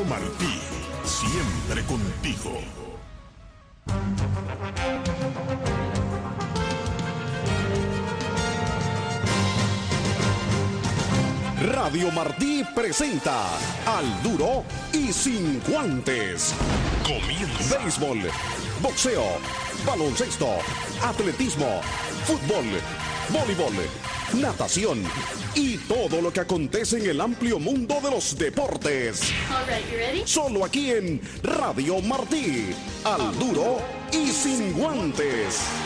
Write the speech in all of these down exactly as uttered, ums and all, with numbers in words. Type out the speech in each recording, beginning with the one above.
Martí, siempre contigo. Radio Martí presenta Al Duro y Sin Guantes. Comienza. Béisbol, boxeo, baloncesto, atletismo, fútbol, voleibol, natación y todo lo que acontece en el amplio mundo de los deportes. All right, you ready? Solo aquí en Radio Martí. Al Duro y Sin Guantes.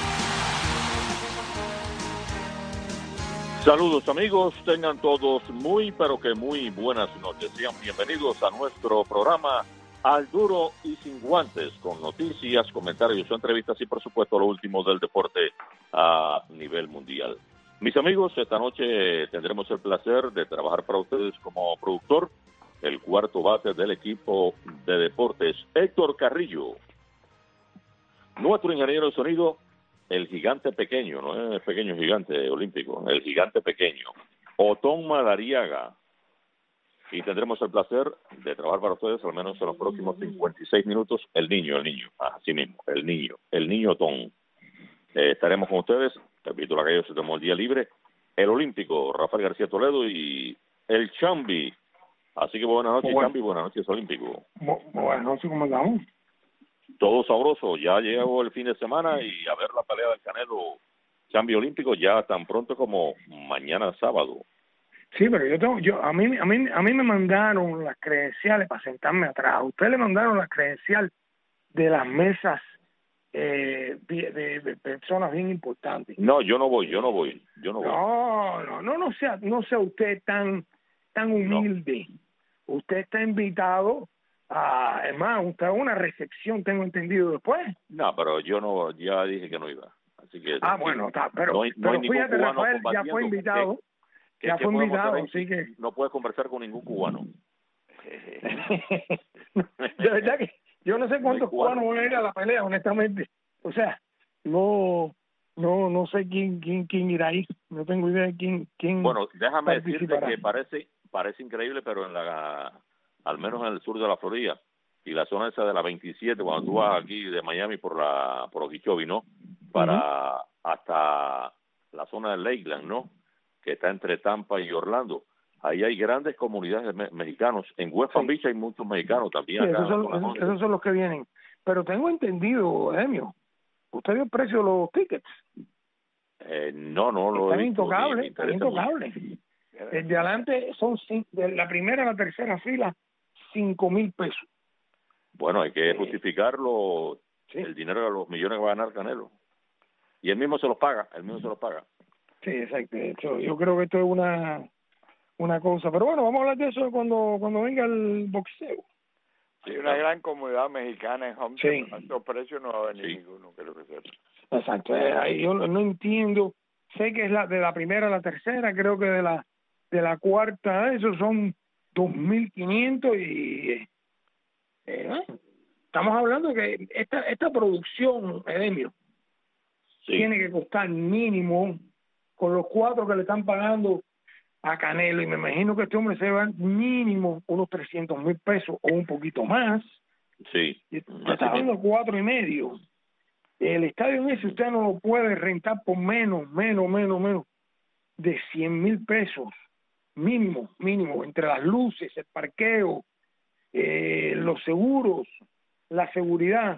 Saludos amigos, tengan todos muy pero que muy buenas noches. Sean bienvenidos a nuestro programa Al Duro y Sin Guantes, con noticias, comentarios, entrevistas y por supuesto lo último del deporte a nivel mundial. Mis amigos, esta noche tendremos el placer de trabajar para ustedes como productor, el cuarto bate del equipo de deportes, Héctor Carrillo. Nuestro ingeniero de sonido, el gigante pequeño, no es el pequeño gigante olímpico, el gigante pequeño, Otón Madariaga. Y tendremos el placer de trabajar para ustedes, al menos en los próximos cincuenta y seis minutos, el niño, el niño, así mismo, el niño, el niño Otón. Eh, estaremos con ustedes, repito, aquellos que tomó el día libre, el olímpico, Rafael García Toledo y el Chambi. Así que buenas noches, bueno. Chambi, buenas noches, olímpico. Bu- buenas noches, ¿cómo andamos? Todo sabroso, ya llegó el fin de semana y a ver la pelea del Canelo Chambi olímpico ya tan pronto como mañana sábado. Sí, pero yo tengo, yo a mí a mí a mí me mandaron las credenciales para sentarme atrás. A usted le mandaron las credenciales de las mesas eh, de, de, de personas bien importantes. No, yo no voy, yo no voy, yo no voy. No, no, no, no sea, no sea usted tan tan humilde. No. Usted está invitado. Ah, es más, usted a una recepción, tengo entendido, después. No, pero yo no, ya dije que no iba. Así que ah, bueno, está, pero, no hay, no pero fíjate, Rafael ya fue invitado. Que, ya que fue invitado, hacer, así que... No puedes conversar con ningún cubano. De verdad que yo no sé cuántos no cubanos van a ir a la pelea, honestamente. O sea, no no no sé quién quién quién irá ahí. No tengo idea de quién quién Bueno, déjame decirte que parece parece increíble, pero en la al menos en el sur de la Florida y la zona esa de la veintisiete, cuando tú vas aquí de Miami por la por Okeechobee, ¿no? Para uh-huh. hasta la zona de Lakeland, ¿no? Que está entre Tampa y Orlando. Ahí hay grandes comunidades me- mexicanos. En West Palm sí. Beach hay muchos mexicanos también. Sí, acá esos, son, esos, esos son los que vienen. Pero tengo entendido, Emio, ¿usted vio el precio de los tickets? Eh, no, no lo están he visto. Intocables, están intocables. El de adelante son, de la primera a la tercera fila, cinco mil pesos. Bueno, hay que justificarlo, sí. el dinero de los millones que va a ganar Canelo. Y él mismo se los paga, él mismo se los paga. Sí, exacto. Yo, yo creo que esto es una una cosa. Pero bueno, vamos a hablar de eso cuando cuando venga el boxeo. Sí, una gran comunidad mexicana en Homestead. Sí. A estos precios no va a venir sí. ninguno, creo que sea. Exacto. Eh, yo no, no entiendo. Sé que es la de la primera a la tercera, creo que de la de la cuarta, esos son dos mil quinientos y... Eh, eh, estamos hablando de que esta esta producción, Edemio, sí. tiene que costar mínimo, con los cuatro que le están pagando a Canelo, y me imagino que este hombre se va mínimo unos trescientos mil pesos o un poquito más. Sí. Y está hablando de cuatro y medio. El estadio ese usted no lo puede rentar por menos, menos, menos, menos de cien mil pesos. Mínimo, mínimo, entre las luces, el parqueo, eh, los seguros, la seguridad.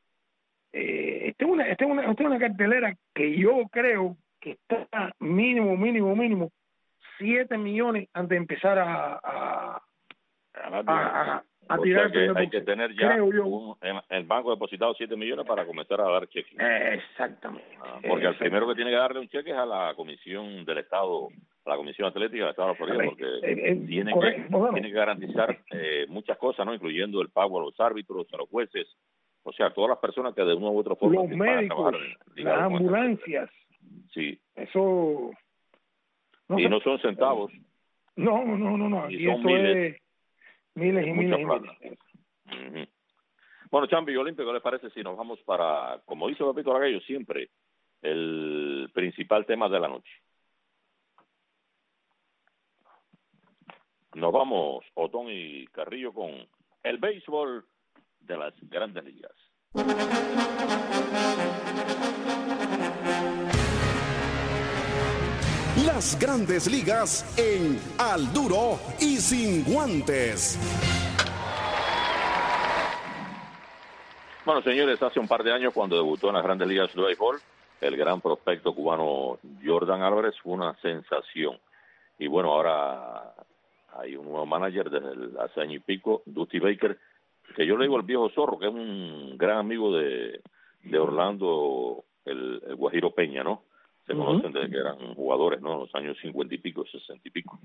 Eh, esta es una, esta es una, esta es una cartelera que yo creo que está mínimo, mínimo, mínimo, siete millones antes de empezar a a, a, a, a tirar. O sea que hay que tener ya creo yo. Un, en el banco depositado siete millones para comenzar a dar cheques. Exactamente. Ah, porque el primero que tiene que darle un cheque es a la Comisión del Estado, a la Comisión Atlética del Estado de la Florida, porque eh, eh, tiene, que, bueno. tiene que garantizar eh, muchas cosas, ¿no? Incluyendo el pago a los árbitros, a los jueces, o sea, todas las personas que de una u otra forma los médicos, trabajar, las ambulancias. Sí. Eso. No y sé. No son centavos. No, no, no, no. Y y son eso miles. Es miles y miles y miles. Uh-huh. Bueno, Chambi Olímpico, ¿qué les parece si nos vamos para, como dice Pepito Lagallo siempre, el principal tema de la noche? Nos vamos, Otón y Carrillo, con el béisbol de las Grandes Ligas. Las Grandes Ligas en Al Duro y Sin Guantes. Bueno, señores, hace un par de años cuando debutó en las Grandes Ligas de béisbol, el gran prospecto cubano Jordan Álvarez fue una sensación. Y bueno, ahora hay un nuevo manager desde el, hace año y pico, Dusty Baker, que yo le digo el viejo zorro, que es un gran amigo de, de Orlando, el, el Guajiro Peña, ¿no? Se uh-huh. conocen desde que eran jugadores, ¿no? En los años cincuenta y pico, sesenta y pico.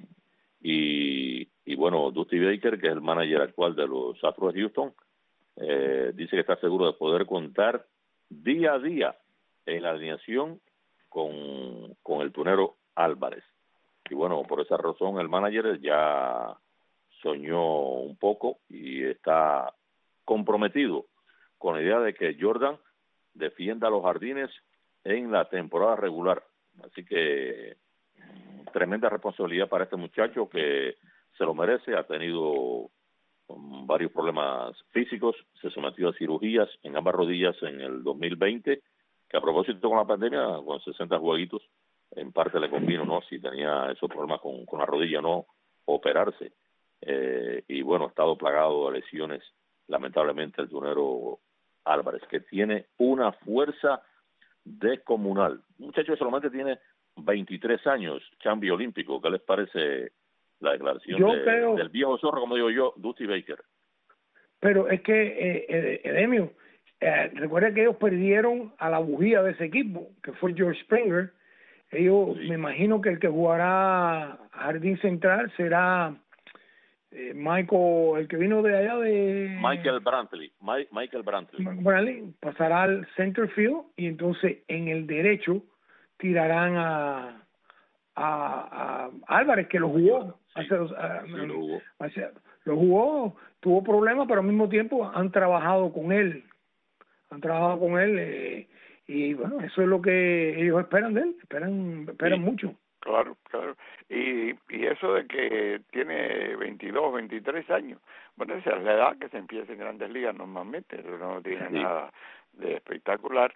Y, y bueno, Dusty Baker, que es el manager actual de los Astros de Houston, eh, dice que está seguro de poder contar día a día en la alineación con, con el tunero Álvarez. Y bueno, por esa razón el manager ya soñó un poco y está comprometido con la idea de que Jordan defienda los jardines en la temporada regular. Así que tremenda responsabilidad para este muchacho que se lo merece. Ha tenido varios problemas físicos, se sometió a cirugías en ambas rodillas en el dos mil veinte, que a propósito con la pandemia, con sesenta jueguitos, en parte le convino, ¿no? Si tenía esos problemas con, con la rodilla, no operarse. Eh, y bueno, ha estado plagado de lesiones, lamentablemente, el tunero Álvarez, que tiene una fuerza descomunal. Un muchacho que solamente tiene veintitrés años, champion olímpico. ¿Qué les parece la declaración de, creo, del viejo zorro, como digo yo, Dusty Baker? Pero es que, eh, eh, Edemio, eh, recuerda que ellos perdieron a la bujía de ese equipo, que fue George Springer. Ellos, sí. Me imagino que el que jugará Jardín Central será eh, Michael, el que vino de allá de... Michael Brantley. My, Michael Brantley. Brantley pasará al center field y entonces en el derecho tirarán a, a, a Álvarez, que lo jugó. Sí, hace dos, a, sí, lo jugó. Hace, lo jugó, tuvo problemas, pero al mismo tiempo han trabajado con él. Han trabajado con él eh, y bueno, eso es lo que ellos esperan de él, esperan esperan sí, mucho. Claro, claro. Y y eso de que tiene veintidós, veintitrés años, bueno, esa es la edad que se empieza en Grandes Ligas normalmente, no tiene sí. nada de espectacular.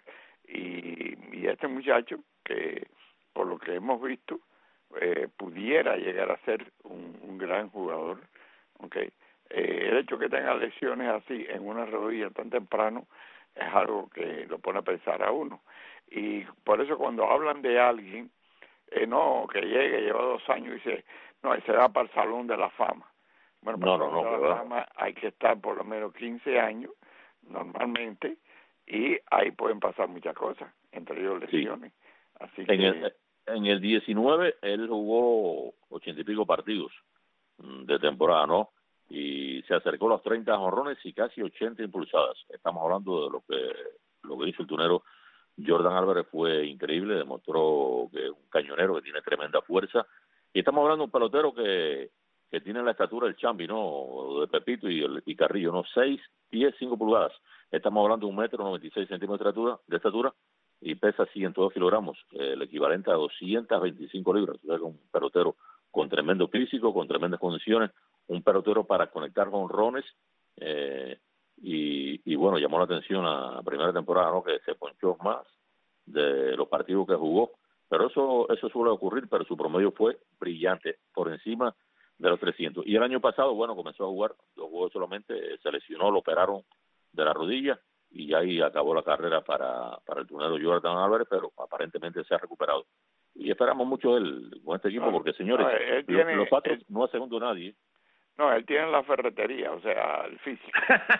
Y, y este muchacho, que por lo que hemos visto, eh, pudiera llegar a ser un, un gran jugador, okay. Eh, el hecho que tenga lesiones así en una rodilla tan temprano es algo que lo pone a pensar a uno. Y por eso cuando hablan de alguien, eh, no, que llegue, lleva dos años y dice, no, se va para el Salón de la Fama. Bueno, para no, el no, Salón no, de la Fama hay que estar por lo menos quince años, normalmente, y ahí pueden pasar muchas cosas, entre ellos lesiones. Sí. Así en que... El, en el diecinueve él jugó ochenta y pico partidos de temporada, ¿no? Y se acercó a los treinta jonrones y casi ochenta impulsadas. Estamos hablando de lo que lo que hizo el tunero Jordan Álvarez. Fue increíble, demostró que es un cañonero que tiene tremenda fuerza. Y estamos hablando de un pelotero que, que tiene la estatura del Chambi, ¿no? De Pepito y, el, y Carrillo, ¿no? seis pies, cinco pulgadas. Estamos hablando de un metro noventa y seis centímetros de estatura, de estatura y pesa ciento dos kilogramos, eh, el equivalente a doscientas veinticinco libras. O sea, un pelotero con tremendo físico, con tremendas condiciones, un pelotero para conectar con jonrones, eh, y, y bueno, llamó la atención a la primera temporada, ¿no? Que se ponchó más de los partidos que jugó, pero eso eso suele ocurrir, pero su promedio fue brillante, por encima de los trescientos. Y el año pasado, bueno, comenzó a jugar, dos juegos solamente, se lesionó, lo operaron de la rodilla, y ahí acabó la carrera para, para el tunero Jordan Álvarez, pero aparentemente se ha recuperado. Y esperamos mucho él con este equipo, porque señores, no, él tiene, los, los Astros él, no hace segundo nadie. No, él tiene la ferretería, o sea, el físico.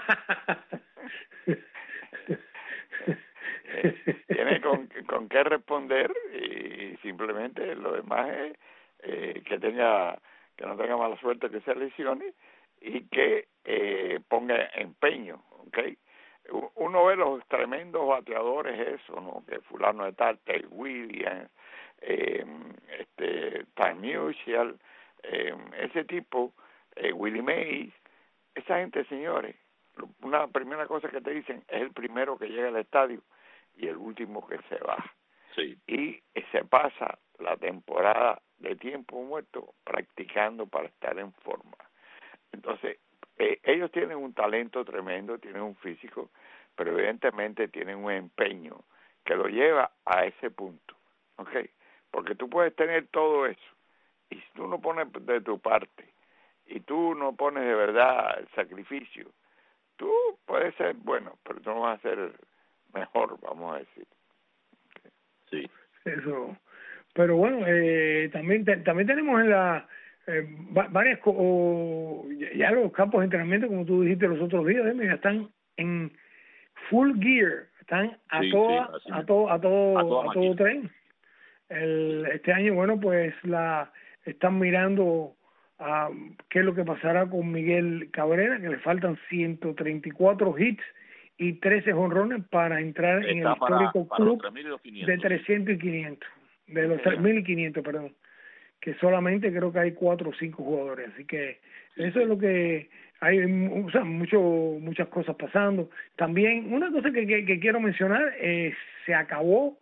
Tiene con, con qué responder y simplemente lo demás es eh, que tenga que no tenga mala suerte, que se lesione y que eh, ponga empeño, ¿okay? Uno ve los tremendos bateadores, eso, ¿no? Que fulano de tal, Ted Williams, eh, este, Ty Musial, eh, ese tipo, eh, Willie Mays, esa gente, señores, una primera cosa que te dicen es el primero que llega al estadio y el último que se va. Sí. Y se pasa la temporada de tiempo muerto practicando para estar en forma. Entonces, eh, ellos tienen un talento tremendo, tienen un físico, pero evidentemente tienen un empeño que lo lleva a ese punto, ¿ok? Porque tú puedes tener todo eso, y si tú no pones de tu parte, y tú no pones de verdad el sacrificio, tú puedes ser bueno, pero tú no vas a ser mejor, vamos a decir. Sí. Eso. Pero bueno, eh, también te, también tenemos en la eh, varias o, ya los campos de entrenamiento, como tú dijiste los otros días, ¿eh? Ya están en full gear, están a sí, toda sí, a todo a todo a, a todo tren. El, este año, bueno, pues la están mirando a qué es lo que pasará con Miguel Cabrera, que le faltan ciento treinta y cuatro hits y trece jonrones para entrar Está en el para, histórico para club los de trescientos y quinientos, de los tres mil y quinientos, perdón, que solamente creo que hay cuatro o cinco jugadores, así que sí, eso sí. Es lo que hay, o sea, mucho, muchas cosas pasando. También una cosa que, que, que quiero mencionar, eh, se acabó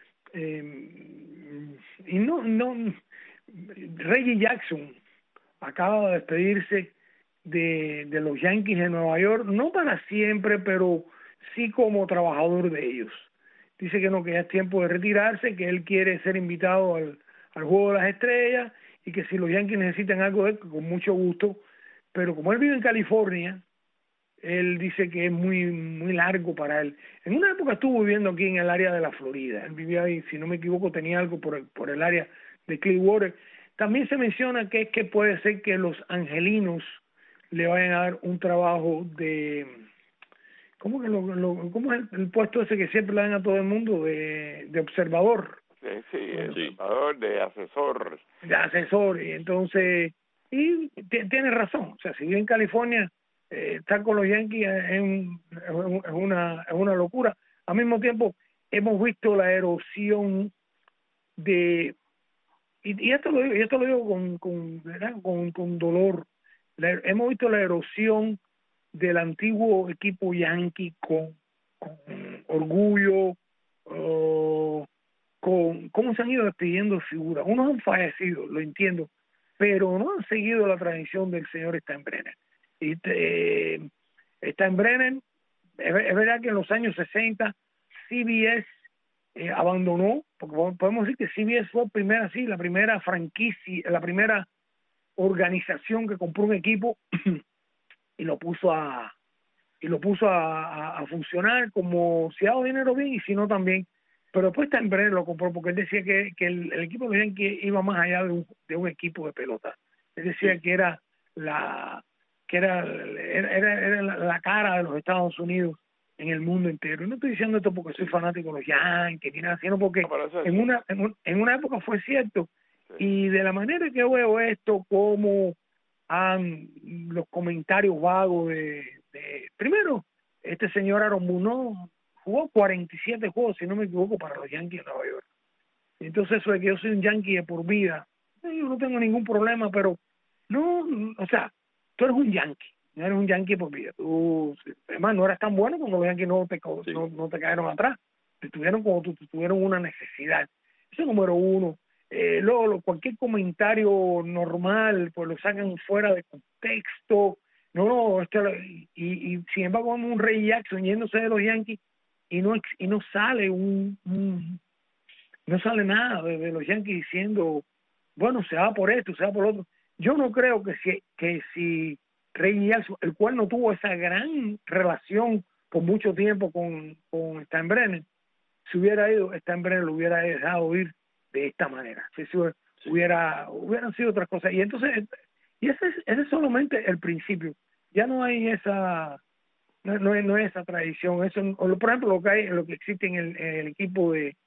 eh, y no, no, Reggie Jackson acaba de despedirse de, de los Yankees de Nueva York, no para siempre, pero sí como trabajador de ellos. Dice que no, que ya es tiempo de retirarse, que él quiere ser invitado al, al Juego de las Estrellas y que si los Yankees necesitan algo de él, con mucho gusto, pero como él vive en California, él dice que es muy muy largo para él. En una época estuvo viviendo aquí en el área de la Florida, él vivía ahí, si no me equivoco, tenía algo por el, por el área de Clearwater. También se menciona que es que puede ser que los angelinos le vayan a dar un trabajo de, ¿cómo que lo, lo cómo es el, el puesto ese que siempre le dan a todo el mundo de, de observador? Sí, sí, el sí. observador, de asesor. De asesor, y entonces, y tiene razón, o sea, si vive en California, eh, estar con los Yankees es, un, es una es una locura. Al mismo tiempo, hemos visto la erosión de, y, y esto lo digo, y esto lo digo con con, con, con dolor, la, hemos visto la erosión del antiguo equipo Yankee con, con orgullo, uh, con cómo se han ido despidiendo figuras. Unos han fallecido, lo entiendo, pero no han seguido la tradición del señor Steinbrenner. Y eh, Steinbrenner, es, es verdad que en los años sesenta C B S eh, abandonó, porque podemos decir que C B S fue primera, sí, la primera franquicia, la primera organización que compró un equipo y lo puso a y lo puso a, a, a funcionar como si hago dinero bien y si no también. Pero después Steinbrenner lo compró porque él decía que, que el, el equipo de Yankees iba más allá de un, de un equipo de pelota. Él decía sí. que era la que era, era, era, era la, la cara de los Estados Unidos en el mundo entero. Y no estoy diciendo esto porque soy fanático de los Yankees ni nada, sino porque no, en una en, un, en una época fue cierto. Sí. Y de la manera que veo esto, como han los comentarios vagos de, de primero, este señor Aaron Boone jugó cuarenta y siete juegos, si no me equivoco, para los Yankees de Nueva York. Entonces eso de que yo soy un Yankee de por vida, yo no tengo ningún problema, pero no, o sea, tú eres un Yankee, no eres un Yankee de por vida. Tú, además, no eras tan bueno como los Yankees no te, sí. no, no te cayeron atrás, te tuvieron como tú, tuvieron una necesidad. Eso es número uno. Eh, luego, cualquier comentario normal, pues lo sacan fuera de contexto. No, no, esto, y, y sin embargo, vamos un Ray Jackson yéndose de los Yankees y no y no sale un, un no sale nada de, de los Yankees diciendo, bueno, se va por esto, se va por lo otro. Yo no creo que si que si Ray Jackson, el cual no tuvo esa gran relación por mucho tiempo con, con Steinbrenner, si hubiera ido, Steinbrenner lo hubiera dejado ir de esta manera. Si, si hubiera hubieran sido otras cosas. Y entonces, y ese es, ese es solamente el principio. Ya no hay esa no, no, es, no es esa tradición. Eso, por ejemplo, lo que hay, lo que existe en el, en el equipo de,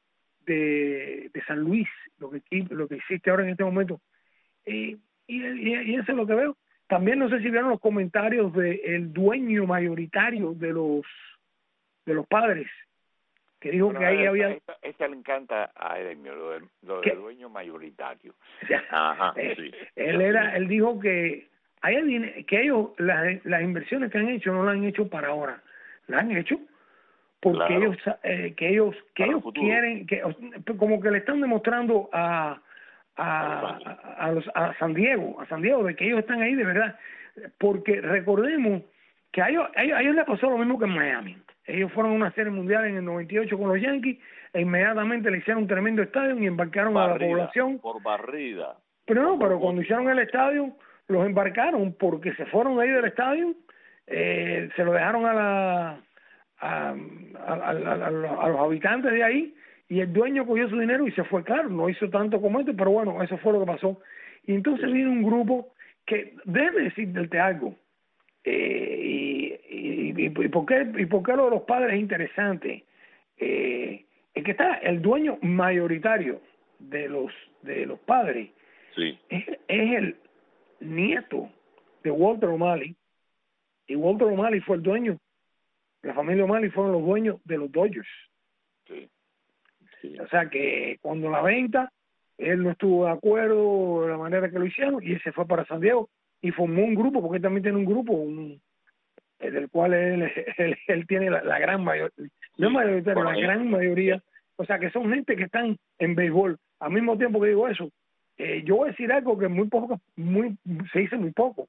de de San Luis, lo que lo que existe ahora en este momento, y, y, y eso es lo que veo. También no sé si vieron los comentarios del dueño mayoritario de los de los Padres, que dijo bueno, que ahí esta, había esta, esta le encanta a Edemio, lo del lo de dueño mayoritario. O sea, Ajá, eh, sí. él era él dijo que hay que ellos las, las inversiones que han hecho no las han hecho para ahora, las han hecho porque claro. ellos eh, que ellos que para ellos quieren que como que le están demostrando a a, a, a, los, a San Diego a San Diego de que ellos están ahí de verdad. porque recordemos que a ellos, a ellos, a ellos les pasó lo mismo que en Miami. Ellos fueron a una serie mundial en el noventa y ocho con los Yankees, e inmediatamente le hicieron un tremendo estadio y embarcaron barrida, a la población. Por barrida. Pero no, pero cuando hicieron el estadio, los embarcaron porque se fueron de ahí del estadio, eh, se lo dejaron a la a, a, a, a, a los habitantes de ahí, y el dueño cogió su dinero y se fue. Claro, no hizo tanto como este, pero bueno, eso fue lo que pasó. Y entonces sí. vino un grupo que, debe decirte algo, eh, y, y, y, y, por qué, y por qué lo de los padres es interesante. Eh, es que está el dueño mayoritario de los de los padres, sí. es, es el nieto de Walter O'Malley, y Walter O'Malley fue el dueño, la familia O'Malley fueron los dueños de los Dodgers. Sí. Sí. O sea que cuando la venta, él no estuvo de acuerdo de la manera que lo hicieron y él se fue para San Diego y formó un grupo, porque él también tiene un grupo un, del cual él, él, él tiene la, la gran mayoría, sí. no mayoritario, la gran mayoría, o sea que son gente que están en béisbol. Al mismo tiempo que digo eso, eh, yo voy a decir algo que muy poco, muy se dice muy poco.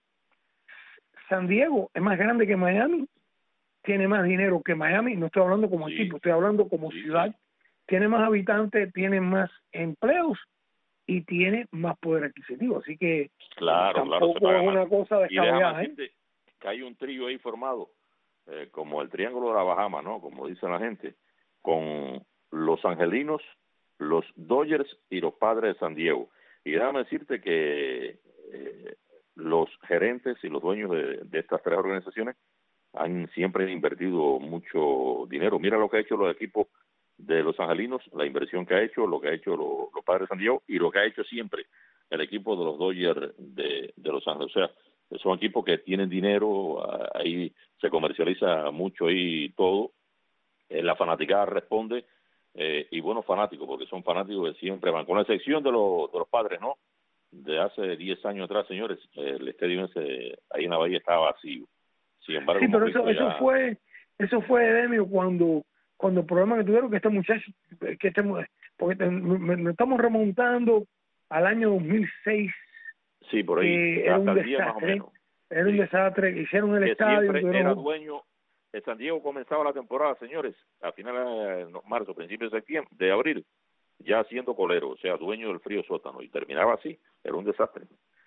San Diego es más grande que Miami, tiene más dinero que Miami, no estoy hablando como sí. equipo, estoy hablando como sí, ciudad, sí. tiene más habitantes, tiene más empleos y tiene más poder adquisitivo, así que claro, tampoco claro, es una cosa descabellada. ¿eh? Que hay un trío ahí formado, eh, como el Triángulo de la Bahama, ¿no? Como dice la gente, con los angelinos, los Dodgers y los Padres de San Diego. Y déjame decirte que eh, los gerentes y los dueños de, de estas tres organizaciones han siempre invertido mucho dinero. Mira lo que ha hecho los equipos de los angelinos, la inversión que ha hecho, lo que ha hecho lo, los Padres de San Diego y lo que ha hecho siempre el equipo de los Dodgers de, de Los Ángeles. O sea, son equipos que tienen dinero, ahí se comercializa mucho ahí todo, eh, la fanaticada responde, eh, y buenos fanáticos, porque son fanáticos que siempre van, con la excepción de los, de los Padres, ¿no? De hace diez años atrás, señores, el estadio ese ahí en la Bahía estaba vacío. Sin embargo, sí, pero eso, ya... eso fue, eso fue, Edemio, cuando cuando el problema que tuvieron que este muchacho, que este, porque nos estamos remontando al año dos mil seis. Sí, por ahí, eh, era un desastre, más o menos. Era sí. un desastre, hicieron el que estadio. Siempre era dueño, de San Diego comenzaba la temporada, señores, a finales de marzo, principios de septiembre, de abril, ya siendo colero, o sea, dueño del frío sótano, y terminaba así, era un desastre.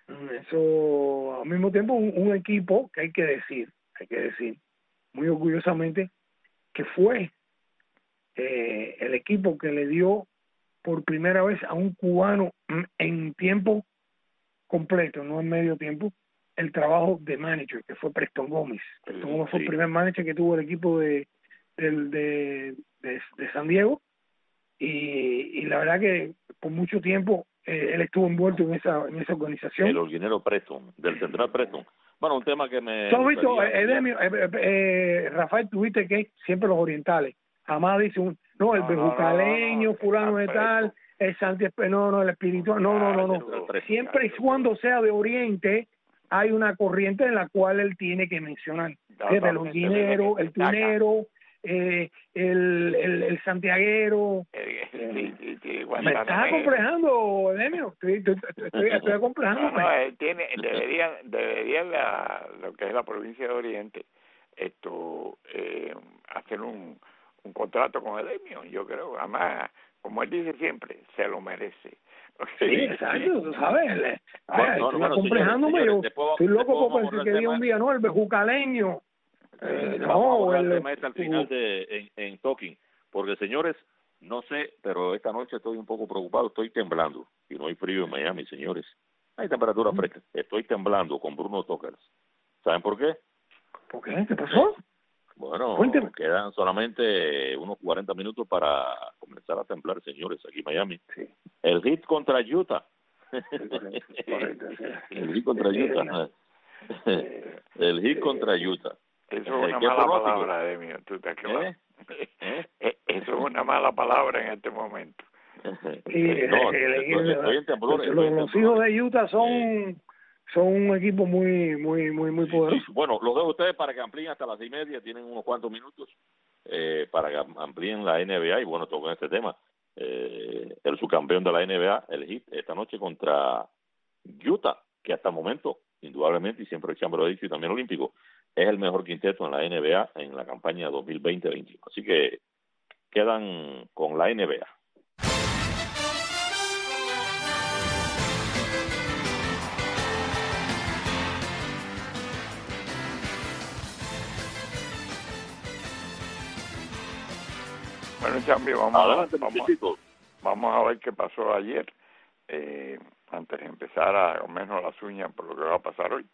Eso, al mismo tiempo, un, un equipo que hay que decir, hay que decir, muy orgullosamente, que fue eh, el equipo que le dio por primera vez a un cubano en tiempo completo, no en medio tiempo, el trabajo de manager, que fue Preston Gómez. Preston Gómez fue sí. el primer manager que tuvo el equipo de de, de, de, de San Diego, y, y la verdad que por mucho tiempo eh, él estuvo envuelto en esa en esa organización. El originero Preston, del Central Preston. Bueno, un tema que me... ¿Tú has visto, Edemio, eh, eh, Rafael, tuviste que siempre los orientales, jamás dice un, no, el no, bejucaleño, no, no, no, fulano de tal, el Santi, no, no, el espiritual, no, no, no, no, siempre y cuando sea de Oriente, hay una corriente en la cual él tiene que mencionar, desde el dinero, el tunero, eh, el, el, el santiaguero. Eh, sí, sí, sí, me estás acomplejando, Edemio, estoy, estoy, estoy, estoy acomplejando. No, no, él tiene, deberían, deberían la, lo que es la provincia de Oriente, esto, eh, hacer un, un contrato con Edemio, yo creo, además, como él dice siempre, se lo merece. Sí, exacto, tú sabes, bueno, no, estoy no, acomplejándome, señores, yo puedo, estoy loco por pensar que diga un día, no, el bejucaleño. Eh, no, el tema está al final de en, en Talking, porque señores, no sé, pero esta noche estoy un poco preocupado, estoy temblando, y no hay frío en Miami, señores, hay temperatura mm. fresca, estoy temblando con Bruno Tokers. ¿Saben por qué? ¿Por qué? ¿Qué pasó? Bueno, Cuénteme. Quedan solamente unos cuarenta minutos para comenzar a temblar, señores, aquí en Miami. Sí. El hit contra Utah. Sí, correcto, correcto, sí. El hit contra Utah. El hit contra Utah. Eso es una mala palabra, Edemio, tú te aclaras. ¿Eh? ¿Eh? Eso es una mala palabra en este momento. Sí, no, estoy, estoy en temblor, los, estoy en los hijos de Utah son... Sí. Son un equipo muy, muy, muy, muy poderoso. Sí, sí. Bueno, los dejo a ustedes para que amplíen hasta las seis y media. Tienen unos cuantos minutos eh, para que amplíen la N B A. Y bueno, toco en este tema. Eh, el subcampeón de la N B A, el Heat, esta noche contra Utah, que hasta el momento indudablemente, y siempre Chamber lo ha dicho, y también olímpico, es el mejor quinteto en la N B A en la campaña dos mil veinte veintiuno. Así que quedan con la N B A. Bueno, Chambi, vamos, Adelante, vamos, vamos a ver qué pasó ayer, eh, antes de empezar a comernos las uñas por lo que va a pasar hoy.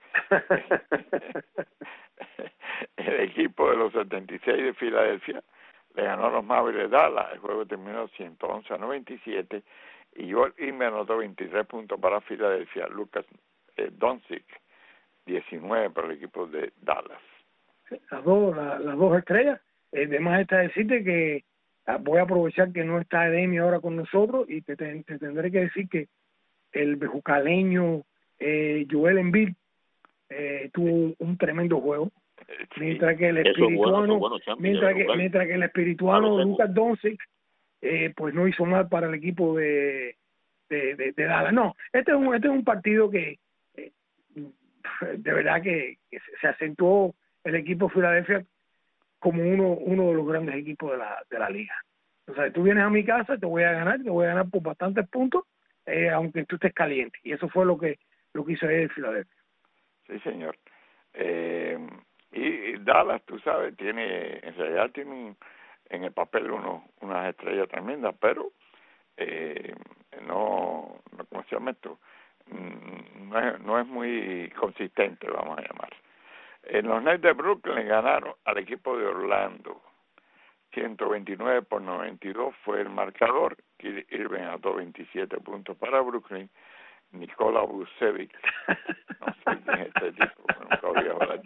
El equipo de los setenta y seis de Filadelfia le ganó a los Mavericks de Dallas. El juego terminó ciento once a noventa y siete y Joel Embiid anotó veintitrés puntos para Filadelfia. Lucas eh, Doncic diecinueve para el equipo de Dallas. Las dos, la, las dos estrellas. Eh, además está decirte que voy a aprovechar que no está Edemi ahora con nosotros y te, te, te tendré que decir que el bejucaleño eh, Joel Embiid eh, tuvo un tremendo juego, sí. mientras que el espirituano bueno, bueno, mientras que mientras que el espirituano Lucas Doncic eh, pues no hizo mal para el equipo de de, de, de Dallas. No, este es un este es un partido que eh, de verdad que, que se acentuó el equipo de Filadelfia como uno uno de los grandes equipos de la de la liga. O sea, tú vienes a mi casa, te voy a ganar, te voy a ganar por bastantes puntos, eh, aunque tú estés caliente. Y eso fue lo que lo que hizo ayer el Filadelfia. Sí, señor. Eh, y, y Dallas, tú sabes, tiene, en realidad tiene un, en el papel uno, unas estrellas tremendas, pero eh, no, no, ¿cómo se llama esto? No es, no es muy consistente, vamos a llamar. En los Nets de Brooklyn ganaron al equipo de Orlando. ciento veintinueve por noventa y dos fue el marcador. Irving anotó veintisiete puntos para Brooklyn. Nikola Vucevic, no sé quién es este tipo, nunca había hablado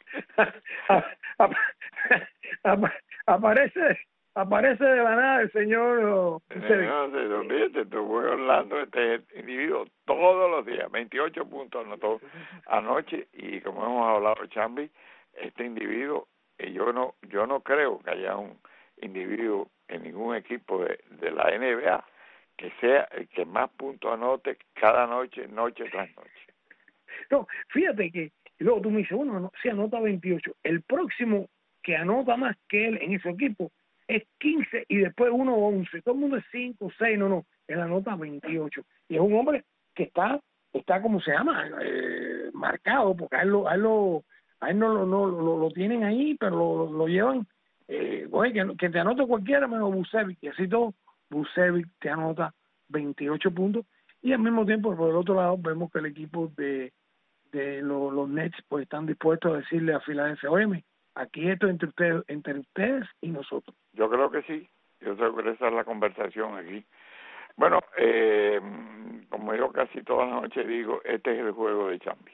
de él. Aparece, aparece de la nada el señor Vucevic. No, se olvídate, estuvo en Orlando este individuo todos los días, veintiocho puntos anotó anoche, y como hemos hablado, Chambi, este individuo, eh, yo no yo no creo que haya un individuo en ningún equipo de, de la N B A que sea el que más puntos anote cada noche, noche tras noche. No, fíjate que, y luego tú me dices, bueno, no, si anota veintiocho, el próximo que anota más que él en ese equipo es quince y después uno once, todo el mundo es cinco, seis, no, no, él anota veintiocho. Y es un hombre que está, está como se llama, eh, marcado, porque a él, lo, a él, lo, a él no, no, no lo, lo tienen ahí, pero lo, lo llevan, eh, oye, que, que te anote cualquiera menos Vucevic, y así todo. Vucevic te anota veintiocho puntos, y al mismo tiempo por el otro lado vemos que el equipo de de los, los Nets pues están dispuestos a decirle a Filadelfia, oye, aquí esto entre ustedes entre ustedes y nosotros. Yo creo que sí, yo creo que esa es la conversación aquí. Bueno, eh, como yo casi todas las noches digo, este es el juego de Chambi.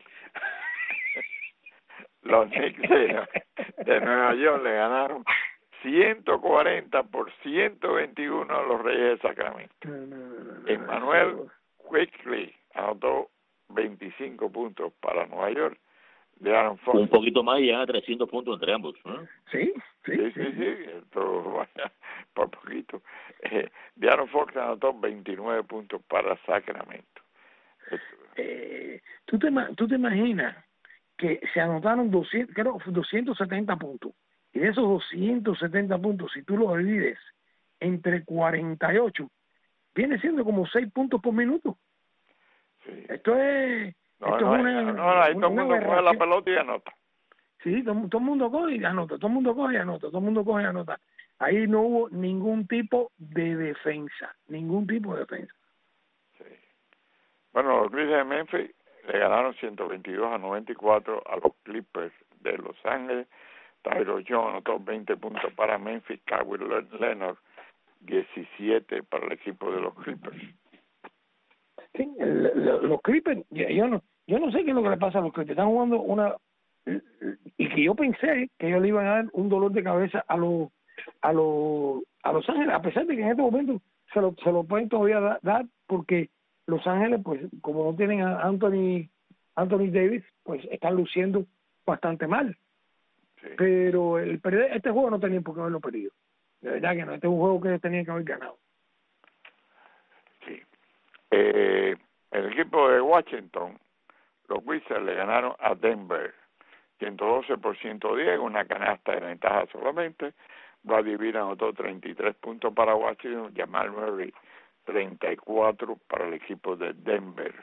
Los Knicks de, de Nueva York le ganaron ciento cuarenta por ciento veintiuno a los Reyes de Sacramento. No, no, no, no, Emmanuel Quickley anotó veinticinco puntos para Nueva York. De'Aaron Fox, un poquito más y llegan a trescientos puntos entre ambos, ¿no? Sí, sí, sí, sí, sí, sí. Esto vaya por poquito. Eh, De'Aaron Fox anotó veintinueve puntos para Sacramento. Eh, ¿tú, te, ¿Tú te imaginas que se anotaron doscientos, creo, doscientos setenta puntos? Y de esos doscientos setenta puntos, si tú los divides entre cuarenta y ocho, viene siendo como seis puntos por minuto. Sí. Esto es... No, esto no, es una, no, no, ahí todo el mundo coge la pelota y anota. Sí, todo, todo el mundo coge y anota, todo el mundo coge y anota, todo el mundo coge y anota. Ahí no hubo ningún tipo de defensa, ningún tipo de defensa. Sí. Bueno, los Grizzlies de Memphis le ganaron ciento veintidós a noventa y cuatro a los Clippers de Los Ángeles. Tyler Jones anotó veinte puntos para Memphis, Kawhi Leonard diecisiete para el equipo de los Clippers. Sí, el, el, los Clippers, yo no, yo no sé qué es lo que le pasa a los Clippers. Están jugando una, y que yo pensé que ellos le iban a dar un dolor de cabeza a los a los a Los Ángeles, a pesar de que en este momento se lo se lo pueden todavía da, dar porque Los Ángeles, pues como no tienen a Anthony Anthony Davis, pues están luciendo bastante mal. Sí. Pero el perder este juego no tenían por qué haberlo perdido. De verdad que no, este es un juego que tenían que haber ganado. Sí. Eh, el equipo de Washington los Wizards le ganaron a Denver ciento doce por ciento diez, una canasta de ventaja solamente. Bradley Beal anotó treinta y tres puntos para Washington, Jamal Murray treinta y cuatro para el equipo de Denver.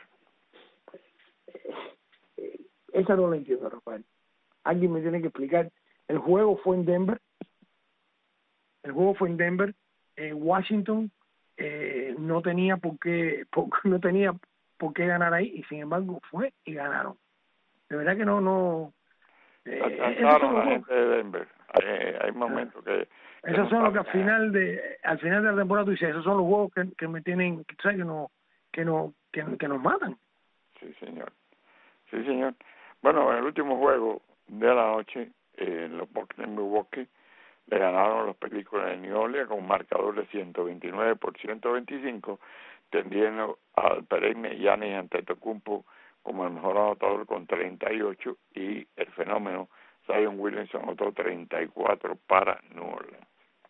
Esa no la entiendo, Rafael. Alguien me tiene que explicar. El juego fue en Denver. El juego fue en Denver. Eh, Washington eh, no tenía por qué, por, no tenía por qué ganar ahí, y sin embargo fue y ganaron. De verdad que no, no. Eh, Alcanzaron la gente de Denver. Hay, hay momentos que. que esos no son los que al nada. final de, al final de la temporada tú dices, esos son los juegos que, que me tienen, que, ¿sabes? que no, que no, que, que nos matan. Sí, señor. Sí, señor. Bueno, en el último juego de la noche, eh, los Bucks de Milwaukee le ganaron los Películas de New Orleans con un marcador de ciento veintinueve por ciento veinticinco, tendiendo al perenne Giannis Antetokounmpo como el mejor anotador con treinta y ocho, y el fenómeno Zion Williamson anotó treinta y cuatro para New Orleans.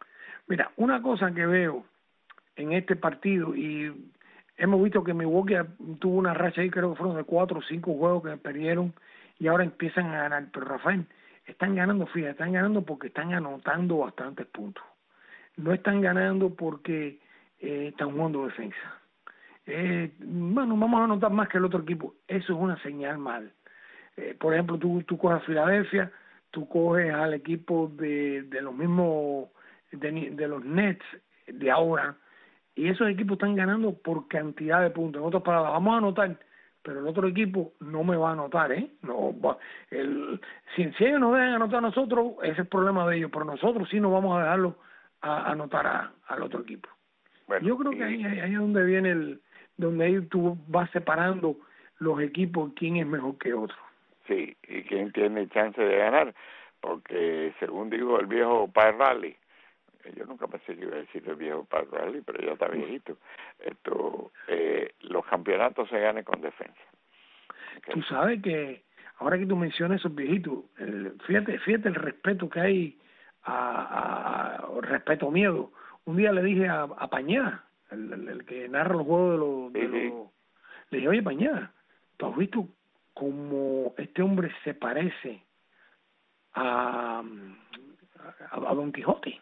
Mira, una cosa que veo en este partido, y hemos visto que Milwaukee tuvo una racha ahí, creo que fueron de cuatro o cinco juegos que perdieron y ahora empiezan a ganar, pero Rafael, están ganando, fíjate, están ganando porque están anotando bastantes puntos. No están ganando porque eh, están jugando defensa. Eh, bueno, vamos a anotar más que el otro equipo. Eso es una señal mal. Eh, por ejemplo, tú, tú coges a Filadelfia, tú coges al equipo de, de los mismos, de, de los Nets de ahora, y esos equipos están ganando por cantidad de puntos. En otras palabras, vamos a anotar, pero el otro equipo no me va a anotar, ¿eh? No, el, si, si ellos nos dejan anotar a nosotros, ese es el problema de ellos, pero nosotros sí nos vamos a dejarlo a anotar a, al otro equipo. Bueno, yo creo que ahí, ahí es donde viene el, donde ahí tú vas separando los equipos, quién es mejor que otro. Sí, y quién tiene chance de ganar, porque según dijo el viejo Pat Riley, yo nunca pensé que iba a decir el viejo Pat Riley, pero ya está viejito, esto, eh, los campeonatos se ganan con defensa. Okay. Tú sabes que, ahora que tú mencionas esos viejitos, el, fíjate, fíjate el respeto que hay, a, a, a respeto miedo. Un día le dije a, a Pañeda, el, el, el que narra los juegos de los, de sí, los... Le dije, oye, Pañeda, ¿tú has visto cómo este hombre se parece a, a, a Don Quijote?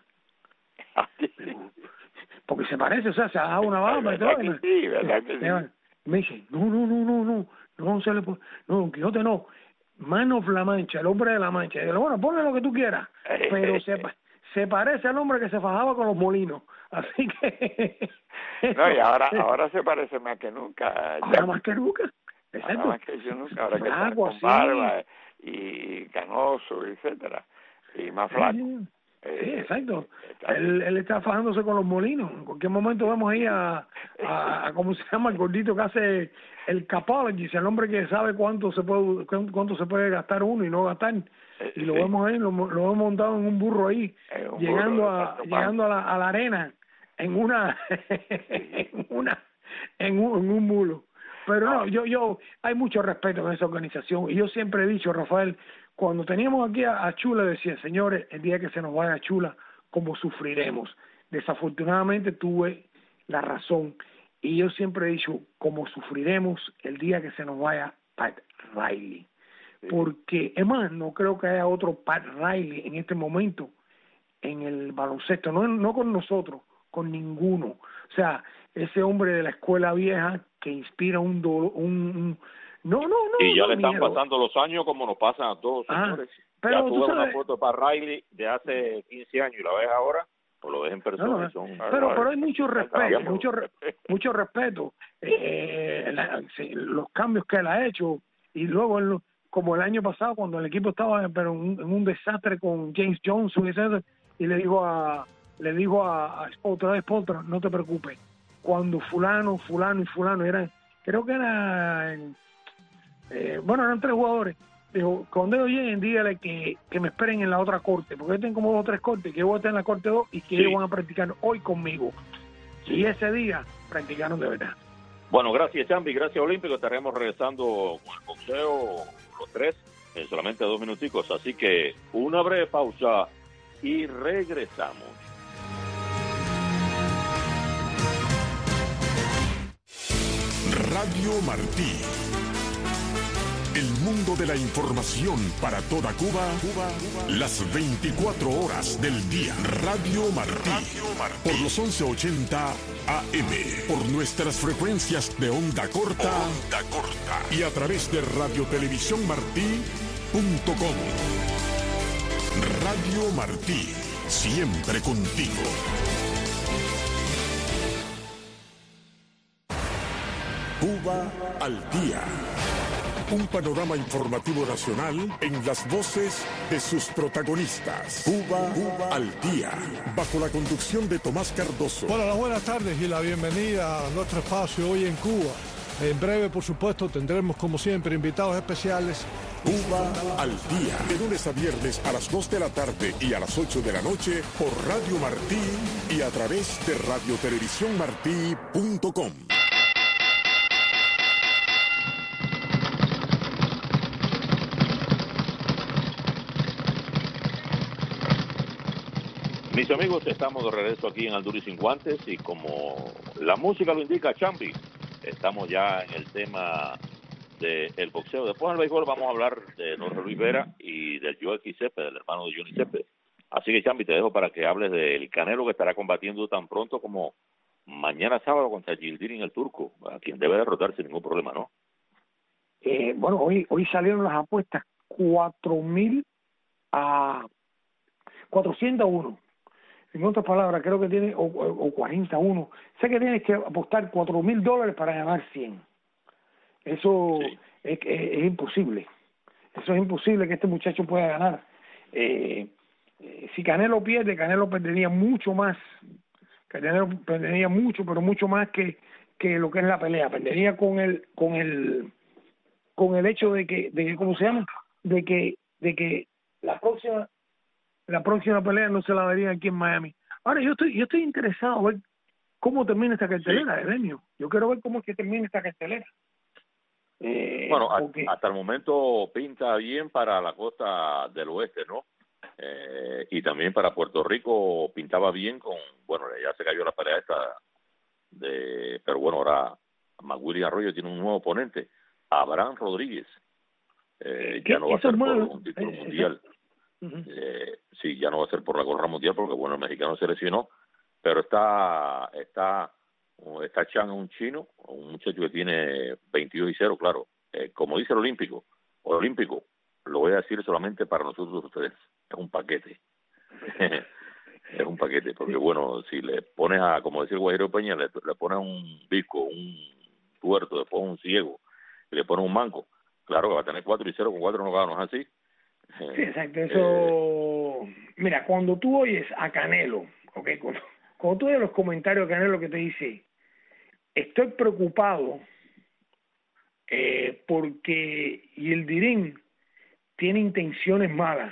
Porque se parece, o sea, se ha dado una barba y todo. Sí, verdad que sí. Me dice, no, no, no, no, no, no se le puede, no, Don Quijote no, Man of la Mancha, el hombre de la Mancha. Y yo, bueno, ponle lo que tú quieras, pero se, se parece al hombre que se fajaba con los molinos, así que... No, y ahora, ahora se parece más que nunca. Ahora ya, más que nunca, exacto. Ahora más que yo nunca, ahora que está con sí. barba y canoso, etcétera, y más flaco. Sí. Sí, exacto. Él, él está fajándose con los molinos. En cualquier momento vamos ahí a, a, a ¿cómo se llama? El gordito que hace el capologist, el hombre que sabe cuánto se puede cuánto se puede gastar uno y no gastar. Y lo sí. vemos ahí, lo, lo hemos montado en un burro ahí, un llegando burro, a llegando a la, a la arena en una en una en un, en un mulo. Pero no, yo yo hay mucho respeto en esa organización y yo siempre he dicho, Rafael, cuando teníamos aquí a, a Chula, decía, señores, el día que se nos vaya Chula, ¿cómo sufriremos? Desafortunadamente tuve la razón. Y yo siempre he dicho, ¿cómo sufriremos el día que se nos vaya Pat Riley? Sí. Porque, es más, no creo que haya otro Pat Riley en este momento en el baloncesto. No, no con nosotros, con ninguno. O sea, ese hombre de la escuela vieja que inspira un dolor, un... un No, no, no. Y ya no, le están miedo. pasando los años como nos pasan a todos, señores. Ah, pero ya tuve sabes, una foto para Riley de hace quince años y la ves ahora, pues lo ves en persona. No, no, son, pero, pero hay mucho respeto, mucho, mucho respeto. Eh, la, los cambios que él ha hecho y luego, él, como el año pasado, cuando el equipo estaba pero en, en un desastre con James Johnson y etcétera, y le dijo a le dijo a, a Spoelstra, Spoelstra, no te preocupes, cuando fulano, fulano y fulano eran, creo que eran Eh, bueno, eran tres jugadores. Dijo, cuando ellos lleguen, dígale que, que me esperen en la otra corte, porque yo tengo como dos o tres cortes, que yo voy a estar en la corte dos y que sí. ellos van a practicar hoy conmigo. Sí. Y ese día practicaron de verdad. Bueno, gracias, Chambi, gracias, Olímpico. Estaremos regresando con el boxeo, los tres, en solamente dos minuticos. Así que una breve pausa y regresamos. Radio Martí. El mundo de la información para toda Cuba, Cuba, Cuba. Las veinticuatro horas del día. Radio Martí. Radio Martí. Por los once ochenta A M. Por nuestras frecuencias de onda corta. Onda corta. Y a través de radio televisión martí punto com. Radio Martí. Siempre contigo. Cuba al día. Un panorama informativo nacional en las voces de sus protagonistas. Cuba, Cuba al día. Bajo la conducción de Tomás Cardoso. Bueno, las buenas tardes y la bienvenida a nuestro espacio hoy en Cuba. En breve, por supuesto, tendremos como siempre invitados especiales. Cuba al día. De lunes a viernes a las dos de la tarde y a las ocho de la noche por Radio Martí y a través de radio televisión martí punto com. Mis amigos, estamos de regreso aquí en Al Duro y Sin Guantes y como la música lo indica, Chambi, estamos ya en el tema del boxeo. Después del béisbol vamos a hablar de Jorge Luis Vera y del Joel Quisepe, del hermano de Johnny Cepeda. Así que, Chambi, te dejo para que hables del Canelo que estará combatiendo tan pronto como mañana sábado contra Yildirim el turco, a quien debe derrotar sin ningún problema, ¿no? Eh, bueno, hoy hoy salieron las apuestas cuatro mil a cuatrocientos uno. En otras palabras, creo que tiene, o, o, o cuarenta y uno. Sé que tienes que apostar cuatro mil dólares para ganar cien. Eso sí. es, es, es imposible. Eso es imposible que este muchacho pueda ganar. Eh, eh, si Canelo pierde, Canelo perdería mucho más. Canelo perdería mucho, pero mucho más que, que lo que es la pelea. Perdería con el, con el, con el hecho de que, de que, ¿cómo se llama? De que, de que la próxima la próxima pelea no se la daría aquí en Miami. Ahora, yo estoy yo estoy interesado en ver cómo termina esta cartelera, sí. Edenio. Yo quiero ver cómo es que termina esta cartelera. Eh, bueno, porque... hasta el momento pinta bien para la costa del oeste, ¿no? Eh, y también para Puerto Rico pintaba bien con, bueno, ya se cayó la pelea esta, de, pero bueno, ahora McWilliam Arroyo tiene un nuevo oponente, Abraham Rodríguez. Eh, ya no va a ser por un título eh, mundial. Uh-huh. Eh, sí, ya no va a ser por la gorra mundial porque bueno, el mexicano se lesionó, pero está está está Chan, un chino, un muchacho que tiene veintidós y cero, claro, eh, como dice el olímpico, olímpico, lo voy a decir solamente para nosotros ustedes, es un paquete. Es un paquete, porque bueno, si le pones a, como decía el Guajiro Peña, le, le pones un bico, un tuerto, después un ciego, y le pones un manco, claro que va a tener cuatro y cero, con cuatro no ganos, así. Sí, exacto, eso... Eh, mira, cuando tú oyes a Canelo, okay, cuando, cuando tú oyes los comentarios de Canelo que te dice, estoy preocupado eh, porque Yildirim tiene intenciones malas.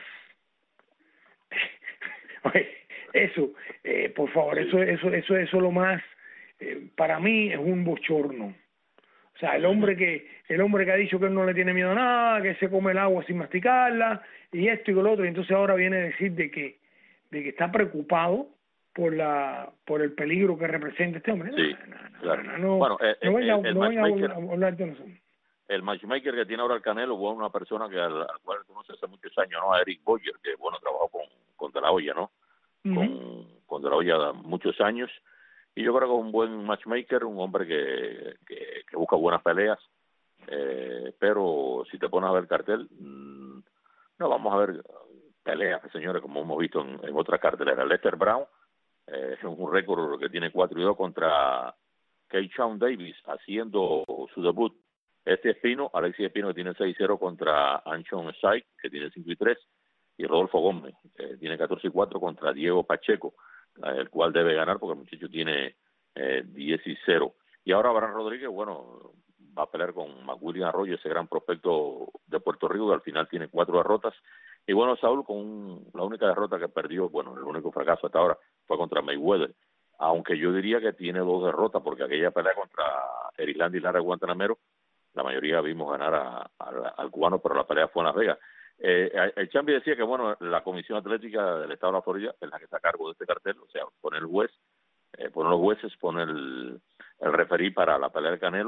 Okay, eso, eh, por favor, eso, eso, eso, eso es lo más, eh, para mí es un bochorno. O sea, el hombre que el hombre que ha dicho que él no le tiene miedo a nada, que se come el agua sin masticarla, y esto y lo otro, y entonces ahora viene a decir de que de que está preocupado por la por el peligro que representa este hombre. Sí, no, no, claro. no, no, bueno, eh, no venga, el, el no venga matchmaker, a hablar de nosotros. El matchmaker que tiene ahora el Canelo fue una persona que al, al cual conoce hace muchos años, ¿no? A Eric Boyer, que bueno, trabajó con, con De La Hoya, ¿no? Uh-huh. Con, con De La Hoya muchos años. Y yo creo que es un buen matchmaker, un hombre que, que, que busca buenas peleas. Eh, pero si te pones a ver el cartel, mmm, no vamos a ver peleas, señores, como hemos visto en, en otras carteleras. Lester Brown eh, es un récord que tiene cuatro y dos contra Keyshawn Davis haciendo su debut. Este Espino, Alexis Espino, que tiene seis cero contra Anshon Syke, que tiene cinco y tres, y Rodolfo Gómez, que tiene catorce y cuatro contra Diego Pacheco, el cual debe ganar porque el muchacho tiene eh, diez y cero. Y ahora Abraham Rodríguez, bueno, va a pelear con McWilliam Arroyo, ese gran prospecto de Puerto Rico, que al final tiene cuatro derrotas. Y bueno, Saúl, con un, la única derrota que perdió, bueno, el único fracaso hasta ahora fue contra Mayweather, aunque yo diría que tiene dos derrotas, porque aquella pelea contra Erislandy y Lara Guantanamero, la mayoría vimos ganar a, a, al cubano, pero la pelea fue en Las Vegas. Eh, el Chambi decía que, bueno, la Comisión Atlética del Estado de la Florida es la que está a cargo de este cartel, o sea, pone el juez, eh, pone los jueces, pone el, el referí para la pelea del Canelo,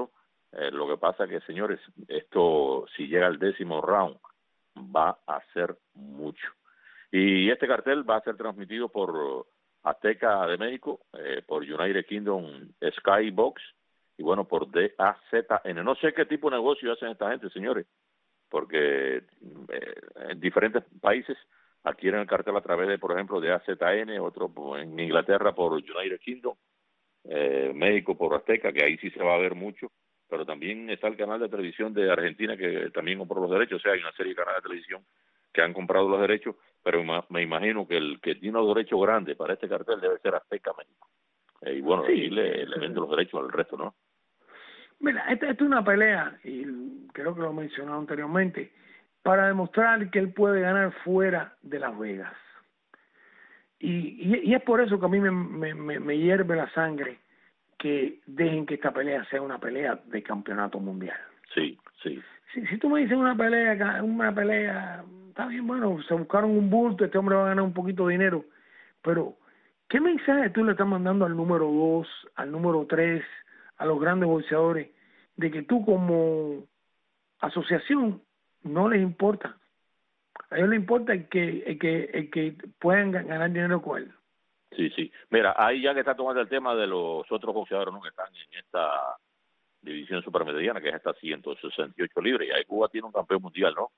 Eh, lo que pasa que, señores, esto, si llega al décimo round, va a ser mucho. Y este cartel va a ser transmitido por Azteca de México, eh, por United Kingdom Skybox y, bueno, por D A Z N. No sé qué tipo de negocio hacen esta gente, señores, porque eh, en diferentes países adquieren el cartel a través de, por ejemplo, de A Z N, otro en Inglaterra por United Kingdom, eh, México por Azteca, que ahí sí se va a ver mucho, pero también está el canal de televisión de Argentina que también compró los derechos. O sea, hay una serie de canales de televisión que han comprado los derechos, pero me imagino que el que tiene los derechos grandes para este cartel debe ser Azteca México. Eh, y bueno, sí, y le, le vende los derechos al resto, ¿no? Mira, esta, esta es una pelea, y creo que lo he mencionado anteriormente, para demostrar que él puede ganar fuera de Las Vegas. Y, y, y es por eso que a mí me, me, me, me hierve la sangre que dejen que esta pelea sea una pelea de campeonato mundial. Sí, sí. Si, si tú me dices una pelea, una pelea, está bien, bueno, se buscaron un bulto, este hombre va a ganar un poquito de dinero, pero ¿qué mensaje tú le estás mandando al número dos, al número tres, a los grandes boxeadores, de que tú como asociación no les importa? A ellos les importa el que, el que, el que puedan ganar dinero con él. Sí, sí. Mira, ahí ya que está tomando el tema de los otros boxeadores, ¿no?, que están en esta división supermediana, que es esta ciento sesenta y ocho libras, y ahí Cuba tiene un campeón mundial, ¿no?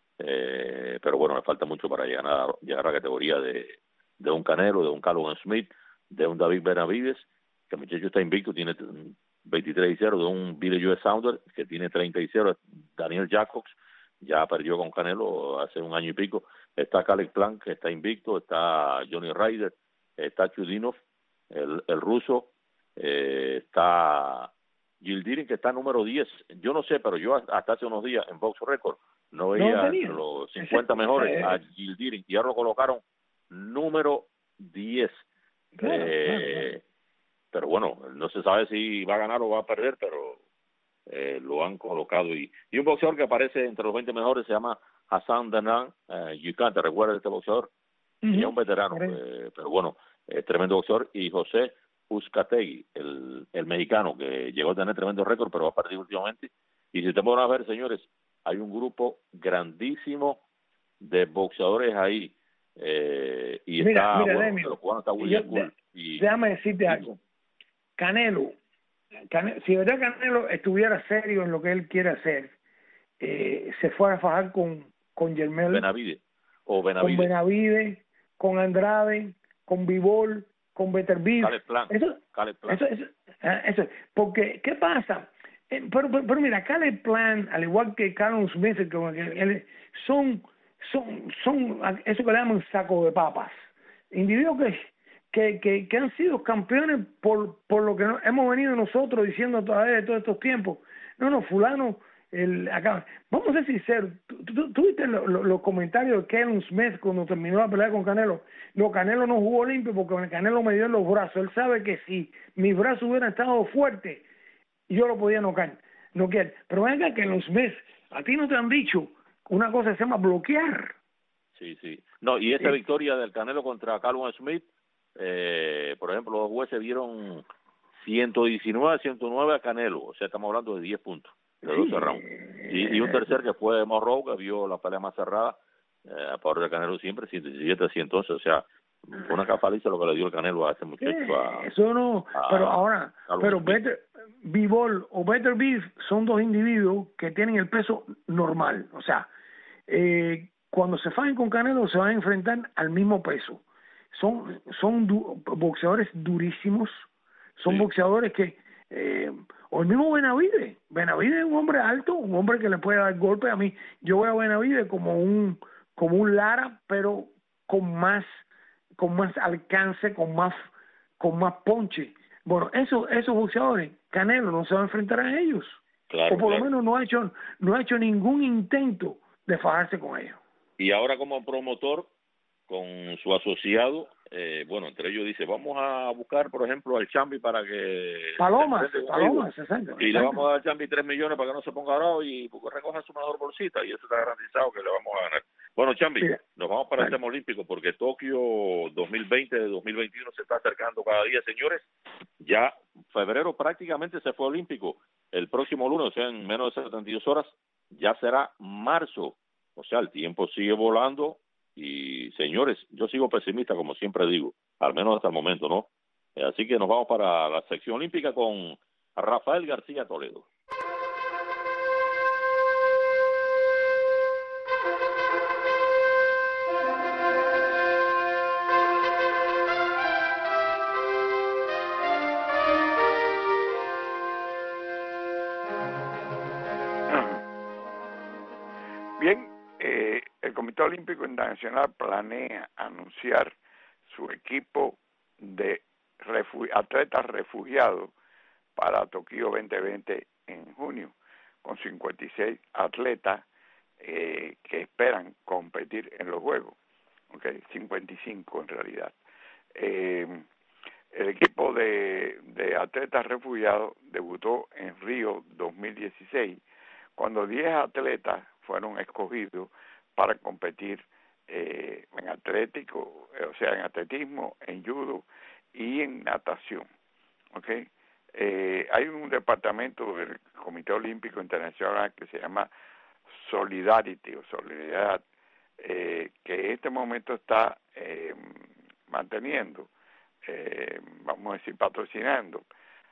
Eh, pero bueno, le falta mucho para llegar a, llegar a la categoría de, de un Canelo, de un Callum Smith, de un David Benavides, que el muchacho está invicto, tiene veintitrés y cero, de un Billy Joe Saunders, que tiene treinta y cero, Daniel Jacobs, ya perdió con Canelo hace un año y pico, está Caleb Plant, que está invicto, está Johnny Ryder, está Chudinov, el, el ruso, eh, está Gildirin, que está número diez. Yo no sé, pero yo hasta hace unos días en Box Record no veía no entre los cincuenta mejores a Gildirin, y ahora lo colocaron número diez. Claro, eh, claro. Pero bueno, no se sabe si va a ganar o va a perder, pero eh, lo han colocado. Y, y un boxeador que aparece entre los veinte mejores se llama Hassan Danan eh, Yucan. ¿Te recuerdas de este boxeador? Uh-huh. Y es un veterano, eh, pero bueno, es tremendo boxeador. Y José Uzcategui, el, el mexicano, que llegó a tener tremendo récord, pero ha perdido últimamente. Y si te ponen a ver, señores, hay un grupo grandísimo de boxeadores ahí. Eh, y mira, está, mira, bueno, Demio, de los cubanos está William Cool. Y, déjame decirte y, algo. Canelo, Canelo, si de verdad Canelo estuviera serio en lo que él quiere hacer, eh, se fuera a fajar con, con Yermel, Benavides, o Benavides. con Benavides, con Andrade, con Bivol, con Beterbiev. Caleb Plant. Eso, Caleb Plant. Eso, eso, eso, porque, ¿qué pasa? Eh, pero, pero, pero mira, Caleb Plant, al igual que Callum Smith, que, que, son, son, son eso que le llaman saco de papas. Individuos que, que, que, que han sido campeones por, por lo que no, hemos venido nosotros diciendo todavía de todos estos tiempos. No, no, fulano, el, acá. Vamos a ser sinceros, ¿tú, tú, tú viste los lo, lo comentarios de Callum Smith cuando terminó la pelea con Canelo? No, Canelo no jugó limpio porque Canelo me dio en los brazos. Él sabe que si mis brazos hubieran estado fuertes, yo lo podía noquear. noquear. Pero ven acá, Callum Smith, a ti no te han dicho una cosa que se llama bloquear. Sí, sí. No, y esta sí. victoria del Canelo contra Callum Smith, eh, por ejemplo, los jueces dieron ciento diecinueve a ciento nueve a Canelo. O sea, estamos hablando de diez puntos. De doce sí. rounds. Y, y un tercer que fue Morrow, que vio la pelea más cerrada, eh, a favor de Canelo siempre, ciento diecisiete a ciento once. O sea, fue una capaliza lo que le dio el Canelo a ese muchacho. A, Eso no, a, pero ahora, pero Better, Bivol o Beterbiev son dos individuos que tienen el peso normal. O sea, eh, cuando se fajen con Canelo se van a enfrentar al mismo peso. Son, son du boxeadores durísimos, son sí. boxeadores que... Eh, o el mismo Benavides. Benavides es un hombre alto, un hombre que le puede dar golpe. A mí, yo veo a Benavides como un como un Lara, pero con más con más alcance, con más con más ponche. Bueno, eso, esos boxeadores, Canelo no se va a enfrentar a ellos. Claro, o por claro. lo menos no ha hecho no ha hecho ningún intento de fajarse con ellos. Y ahora como promotor, con su asociado, eh, bueno, entre ellos dice, vamos a buscar, por ejemplo, al Chambi para que... Palomas, Palomas, exacto. Y exacto. le vamos a dar al Chambi tres millones para que no se ponga bravo y recoja su mejor bolsita, y eso está garantizado que le vamos a ganar. Bueno, Chambi, sí. nos vamos para el tema olímpico, porque Tokio dos mil veinte de dos mil veintiuno se está acercando cada día, señores. Ya febrero prácticamente se fue olímpico. el próximo lunes, o sea, en menos de setenta y dos horas, ya será marzo. O sea, el tiempo sigue volando y, señores, yo sigo pesimista, como siempre digo, al menos hasta el momento, ¿no? Así que nos vamos para la sección olímpica con Rafael García Toledo. Bien, eh, el Comité Olímpico Internacional planea anunciar su equipo de refu- atletas refugiados para Tokio veinte veinte en junio, con cincuenta y seis atletas eh, que esperan competir en los Juegos, okay, cincuenta y cinco en realidad. Eh, el equipo de, de atletas refugiados debutó en Río dos mil dieciséis, cuando diez atletas fueron escogidos para competir eh, en atlético, o sea, en atletismo, en judo y en natación. ¿Okay? Eh, hay un departamento del Comité Olímpico Internacional que se llama Solidarity o Solidaridad, eh, que en este momento está eh, manteniendo, eh, vamos a decir, patrocinando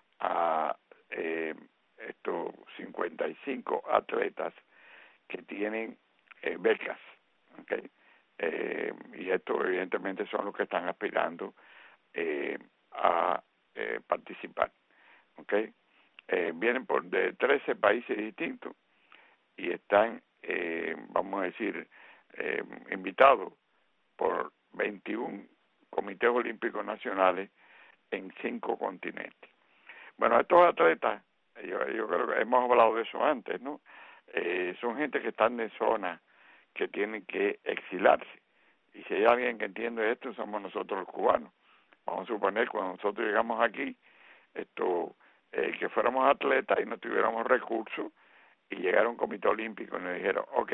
a eh, estos cincuenta y cinco atletas que tienen eh, becas, ¿okay? Eh, y estos evidentemente son los que están aspirando eh, a eh, participar, ¿okay? Eh, vienen por de trece países distintos y están, eh, vamos a decir, eh, invitados por veintiún comités olímpicos nacionales en cinco continentes. Bueno, estos atletas, yo, yo creo que hemos hablado de eso antes, ¿no? Eh, son gente que están en zonas que tienen que exilarse. Y si hay alguien que entiende esto, somos nosotros los cubanos. Vamos a suponer cuando nosotros llegamos aquí, esto, eh, que fuéramos atletas y no tuviéramos recursos, y llegara un comité olímpico y nos dijeron, ok,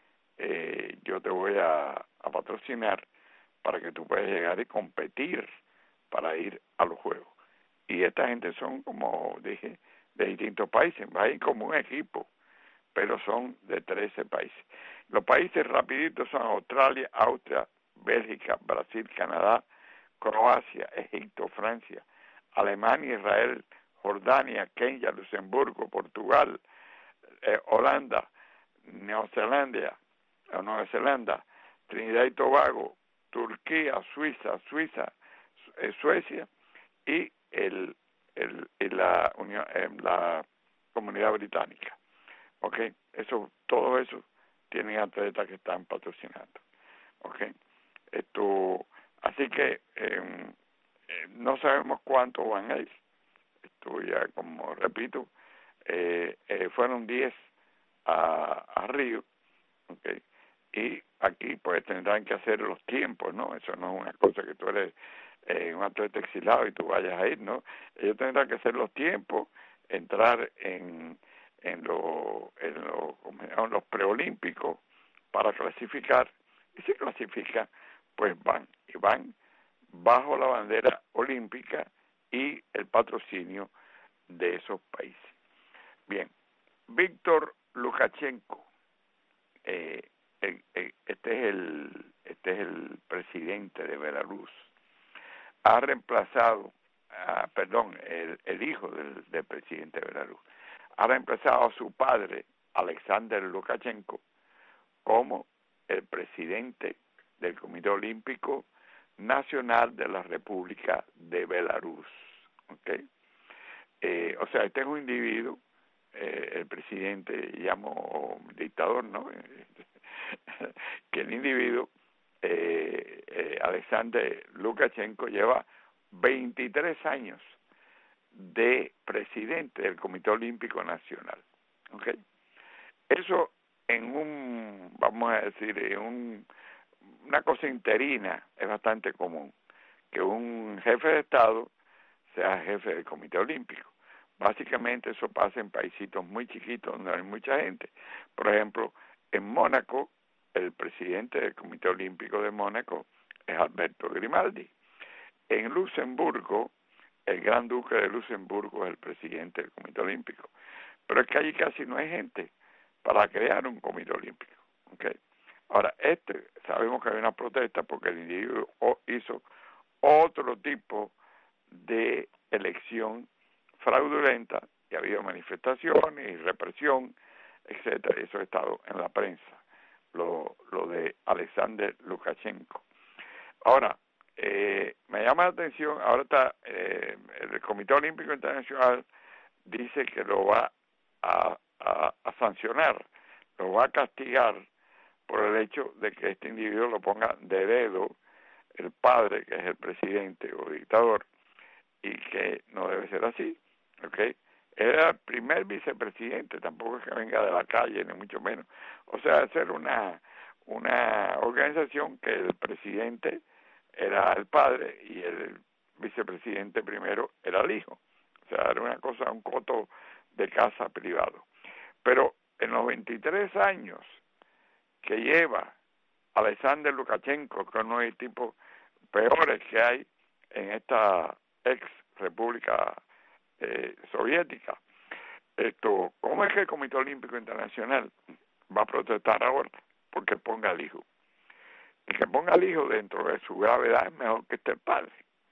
eh, yo te voy a, a patrocinar para que tú puedas llegar y competir para ir a los Juegos. Y esta gente son, como dije, de distintos países, va a ir como un equipo, pero son de trece países. Los países rapiditos son Australia, Austria, Bélgica, Brasil, Canadá, Croacia, Egipto, Francia, Alemania, Israel, Jordania, Kenia, Luxemburgo, Portugal, eh, Holanda, Nueva Zelanda, o Nueva Zelanda, Trinidad y Tobago, Turquía, Suiza, Suiza, eh, Suecia y el, el, y la, Unión, eh, la Comunidad Británica. Okay, eso, todo eso tienen atletas que están patrocinando. Okay, esto, así que eh, eh, no sabemos cuántos van a ir. Esto ya, como repito, eh, eh, fueron diez a, a Río, okay, y aquí pues tendrán que hacer los tiempos, ¿no? Eso no es una cosa que tú eres eh, un atleta exilado y tú vayas a ir, ¿no? Ellos tendrán que hacer los tiempos, entrar en en, lo, en, lo, en los preolímpicos para clasificar, y si clasifican, pues van, y van bajo la bandera olímpica y el patrocinio de esos países. Bien, Víctor Lukashenko, eh, eh, eh, este es el este es el presidente de Belarus, ha reemplazado, a, perdón, el, el hijo del, del presidente de Belarus, ha reemplazado a su padre, Alexander Lukashenko, como el presidente del Comité Olímpico Nacional de la República de Belarus. ¿Okay? Eh, o sea, este es un individuo, eh, el presidente, llamo dictador, ¿no? que el individuo, eh, eh, Alexander Lukashenko, lleva veintitrés años de presidente del Comité Olímpico Nacional. ¿Okay? Eso en un, vamos a decir, en un, una cosa interina es bastante común, que un jefe de Estado sea jefe del Comité Olímpico. Básicamente eso pasa en paisitos muy chiquitos donde hay mucha gente. Por ejemplo, en Mónaco, el presidente del Comité Olímpico de Mónaco es Alberto Grimaldi. En Luxemburgo, el Gran Duque de Luxemburgo es el presidente del Comité Olímpico. pero es que allí casi no hay gente para crear un comité olímpico. ¿Okay? Ahora, este, sabemos que hay una protesta porque el individuo hizo otro tipo de elección fraudulenta, y ha habido manifestaciones y represión, etcétera. Eso ha estado en la prensa, lo, lo de Alexander Lukashenko. Ahora, eh, me llama la atención, ahora está eh, el Comité Olímpico Internacional dice que lo va a, a, a sancionar, lo va a castigar por el hecho de que este individuo lo ponga de dedo el padre, que es el presidente o dictador, y que no debe ser así, ¿ok? Era el primer vicepresidente, tampoco es que venga de la calle, ni mucho menos. O sea, ser una, una organización que el presidente era el padre y el vicepresidente primero era el hijo. O sea, era una cosa, un coto de casa privado. Pero en los veintitrés años que lleva Alexander Lukashenko, que es uno de los tipos peores que hay en esta ex república eh, soviética, esto, ¿cómo es que el Comité Olímpico Internacional va a protestar ahora? Porque ponga al hijo. Y que ponga al hijo dentro de su gravedad es mejor que esté el padre.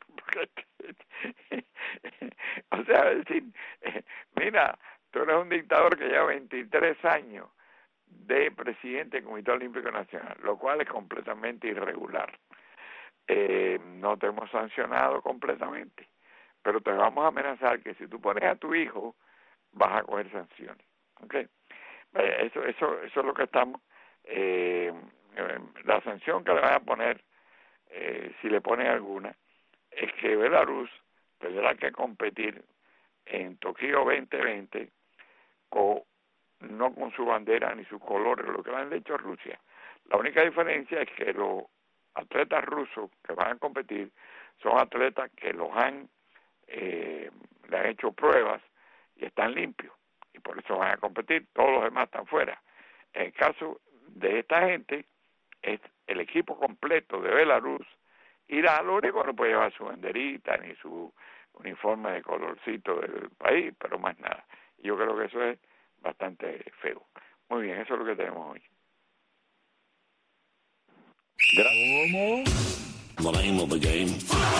O sea, es decir, mira, tú eres un dictador que lleva veintitrés años de presidente del Comité Olímpico Nacional, lo cual es completamente irregular. Eh, no te hemos sancionado completamente, pero te vamos a amenazar que si tú pones a tu hijo vas a coger sanciones. ¿Okay? Eh, eso, eso, eso es lo que estamos. Eh, eh, la sanción que le van a poner, eh, si le ponen alguna, es que Belarus tendrá que competir en Tokio veinte veinte con, no con su bandera ni sus colores, lo que le han hecho a Rusia. La única diferencia es que los atletas rusos que van a competir son atletas que los han eh, le han hecho pruebas y están limpios, y por eso van a competir. Todos los demás están fuera. En el caso de esta gente, es el equipo completo de Belarus irá. Lo único no puede llevar su banderita ni su uniforme de colorcito del país, pero más nada. Yo creo que eso es bastante feo. Muy bien, eso es lo que tenemos hoy. ¿Cómo? The name of the game.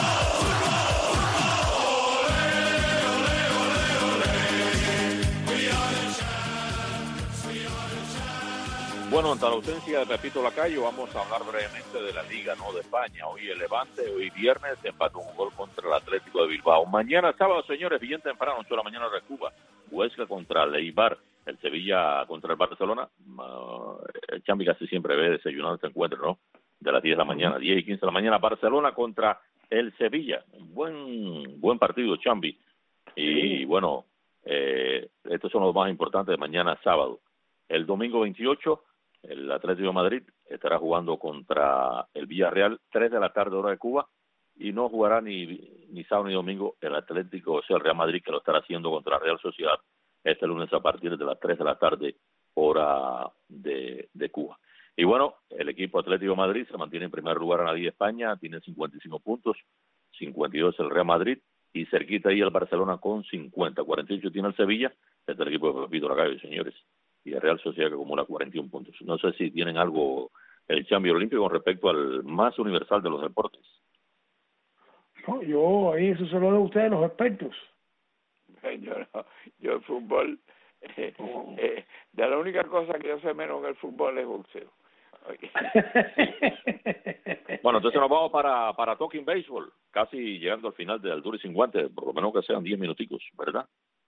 Bueno, ante la ausencia de Pepito Lacayo, vamos a hablar brevemente de la Liga, ¿no?, de España. Hoy el Levante, hoy viernes, empató un gol contra el Atlético de Bilbao. Mañana sábado, señores, bien temprano, ocho de la mañana de Cuba, Huesca contra el Eibar, el Sevilla contra el Barcelona. Uh, el Chambi casi siempre ve desayunando este encuentro, ¿no?, de las diez de la mañana, diez y quince de la mañana, Barcelona contra el Sevilla. Buen buen partido, Chambi. Y sí. Bueno, eh, estos son los más importantes de mañana sábado. El domingo veintiocho, el Atlético de Madrid estará jugando contra el Villarreal, tres de la tarde, hora de Cuba, y no jugará ni, ni sábado ni domingo el Atlético, o sea, el Real Madrid, que lo estará haciendo contra la Real Sociedad este lunes a partir de las tres de la tarde, hora de, de Cuba. Y bueno, el equipo Atlético de Madrid se mantiene en primer lugar en la Liga de España, tiene cincuenta y cinco puntos, cincuenta y dos el Real Madrid, y cerquita ahí el Barcelona con cincuenta, cuarenta y ocho tiene el Sevilla, este es el equipo de Pepito Lacayo, señores, y el Real Sociedad que acumula cuarenta y uno puntos. No sé si tienen algo el Champions Olímpico con respecto al más universal de los deportes. No, yo ahí eso se lo doy a ustedes, los expertos. Yo, no, yo el fútbol, eh, oh. eh, de la única cosa que yo sé menos en el fútbol es boxeo. Bueno, entonces nos vamos para, para Talking Baseball, casi llegando al final de Altura y Sin Guantes, por lo menos que sean diez minuticos, ¿verdad?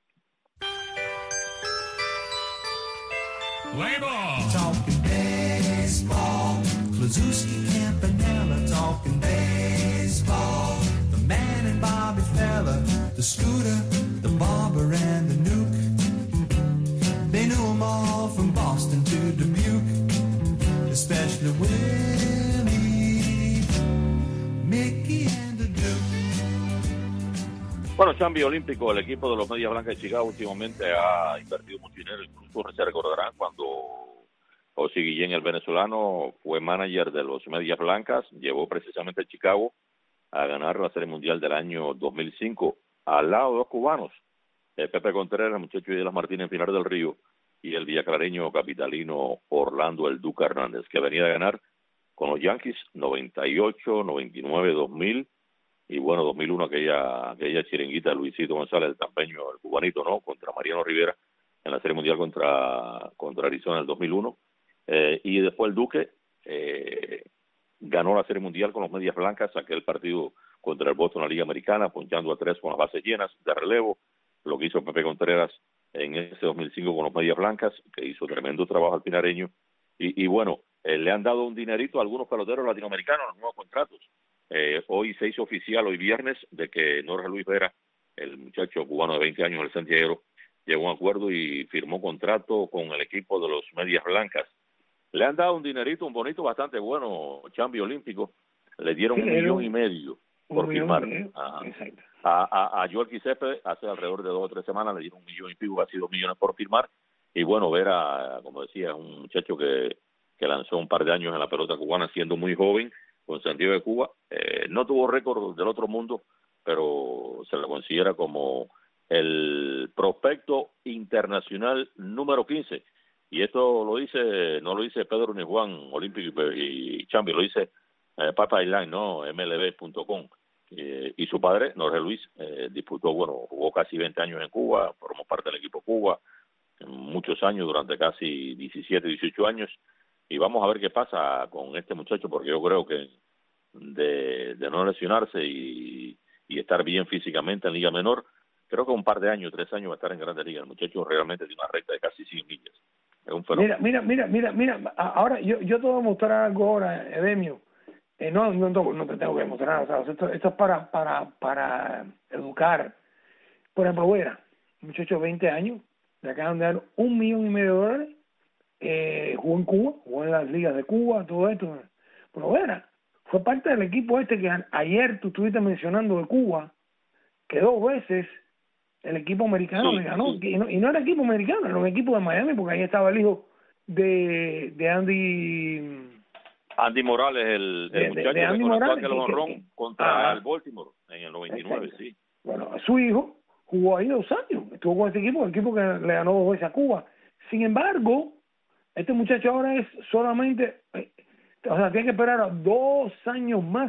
Play ball. Talking baseball. Klazuski, Campanella, talking baseball. The man and Bobby Fella, the Scooter, the Barber and the Nuke. They knew them all from Boston to Dubuque, especially Willie, Mickey and the Duke. Bueno, Chambi Olímpico, el equipo de los Medias Blancas de Chicago últimamente ha invertido mucho dinero, incluso se recordarán cuando José Guillén, el venezolano, fue manager de los Medias Blancas, llevó precisamente a Chicago a ganar la Serie Mundial del año dos mil cinco, al lado de los cubanos, eh, Pepe Contreras, muchacho de las Martínez en Pinar del Río, y el villaclareño capitalino Orlando El Duca Hernández, que venía de ganar con los Yankees noventa y ocho, noventa y nueve, dos mil, y bueno, dos mil uno aquella, aquella chiringuita de Luisito González, el tampeño, el cubanito, ¿no?, contra Mariano Rivera en la Serie Mundial contra, contra Arizona en el dos mil uno, eh, y después el Duque eh, ganó la Serie Mundial con los Medias Blancas, aquel partido contra el Boston en la Liga Americana, ponchando a tres con las bases llenas de relevo, lo que hizo Pepe Contreras en ese dos mil cinco con los Medias Blancas, que hizo tremendo trabajo al pinareño, y, y bueno, eh, le han dado un dinerito a algunos peloteros latinoamericanos en los nuevos contratos. Eh, hoy se hizo oficial, hoy viernes, de que Jorge Luis Vera, el muchacho cubano de veinte años, el Santiago, llegó a un acuerdo y firmó contrato con el equipo de los Medias Blancas. Le han dado un dinerito, un bonito bastante bueno, Chambi Olímpico, le dieron sí, un millón y medio por firmar. A, a, a Joel Quisepe hace alrededor de dos o tres semanas le dieron un millón y pico, casi dos millones por firmar. Y bueno, Vera, como decía, un muchacho que, que lanzó un par de años en la pelota cubana siendo muy joven, con Santiago de Cuba. Eh, no tuvo récord del otro mundo, pero se le considera como el prospecto internacional número quince. Y esto lo dice, no lo dice Pedro ni Juan, Olímpico y, y Chambi, lo dice eh, Pipeline, ¿no? M L B punto com. Eh, y su padre, Jorge Luis, eh, disputó, bueno, jugó casi veinte años en Cuba, formó parte del equipo Cuba, muchos años, durante casi diecisiete, dieciocho años, y vamos a ver qué pasa con este muchacho, porque yo creo que de, de no lesionarse y, y estar bien físicamente en Liga Menor, creo que un par de años, tres años va a estar en Grandes Ligas. El muchacho realmente tiene una recta de casi cien millas. Es un fenómeno. Mira, mira, mira, mira, mira, ahora yo, yo te voy a mostrar algo ahora, Edemio. Eh, no, no, no te tengo que mostrar, o sea, esto, esto es para, para, para educar. Por ejemplo, Vera, un muchacho de veinte años, le acaban de dar un millón y medio de dólares, eh, jugó en Cuba, jugó en las ligas de Cuba, todo esto. Pero Vera fue parte del equipo este que ayer tú estuviste mencionando de Cuba, que dos veces el equipo americano sí, le ganó, sí. y, no, y no era equipo americano, era un equipo de Miami, porque ahí estaba el hijo de, de Andy... Andy Morales, el, el de, muchacho de, de Andy que Morales, que, que, que, contra ah, el Baltimore en el noventa y nueve, exacto. Sí. Bueno, su hijo jugó ahí dos años, estuvo con ese equipo, el equipo que le ganó dos veces a Cuba. Sin embargo, este muchacho ahora es solamente, eh, o sea, tiene que esperar a dos años más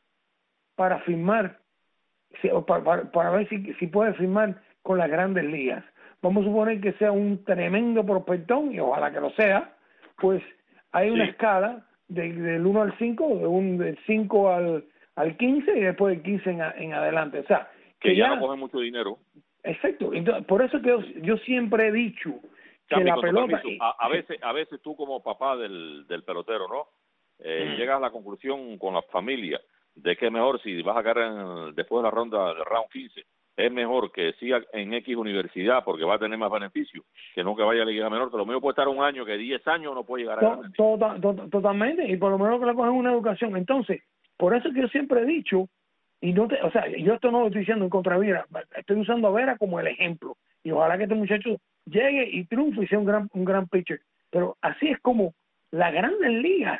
para firmar, si, para, para, para ver si, si puede firmar con las Grandes Ligas. Vamos a suponer que sea un tremendo prospectón, y ojalá que lo sea, pues hay una sí. escala de, del uno al cinco, de un, del cinco al, al quince, y después del quince en, a, en adelante. O sea, que, que ya, ya no coge mucho dinero. Exacto. Entonces, por eso que yo, yo siempre he dicho que Chambi, la pelota... A, a veces a veces tú como papá del, del pelotero, ¿no? Eh, mm. Llegas a la conclusión con la familia de que es mejor, si vas a caer en, después de la ronda del round quince, es mejor que siga en X universidad porque va a tener más beneficios que no que vaya a la Liga Menor. Que lo mío puede estar un año, que diez años no puede llegar a ganar. To, to, to, totalmente, y por lo menos que le cogen una educación. Entonces, por eso que yo siempre he dicho, y no te, o sea, yo esto no lo estoy diciendo en contra de Vera, estoy usando a Vera como el ejemplo, y ojalá que este muchacho llegue y triunfe y sea un gran, un gran pitcher. Pero así es como las Grandes Ligas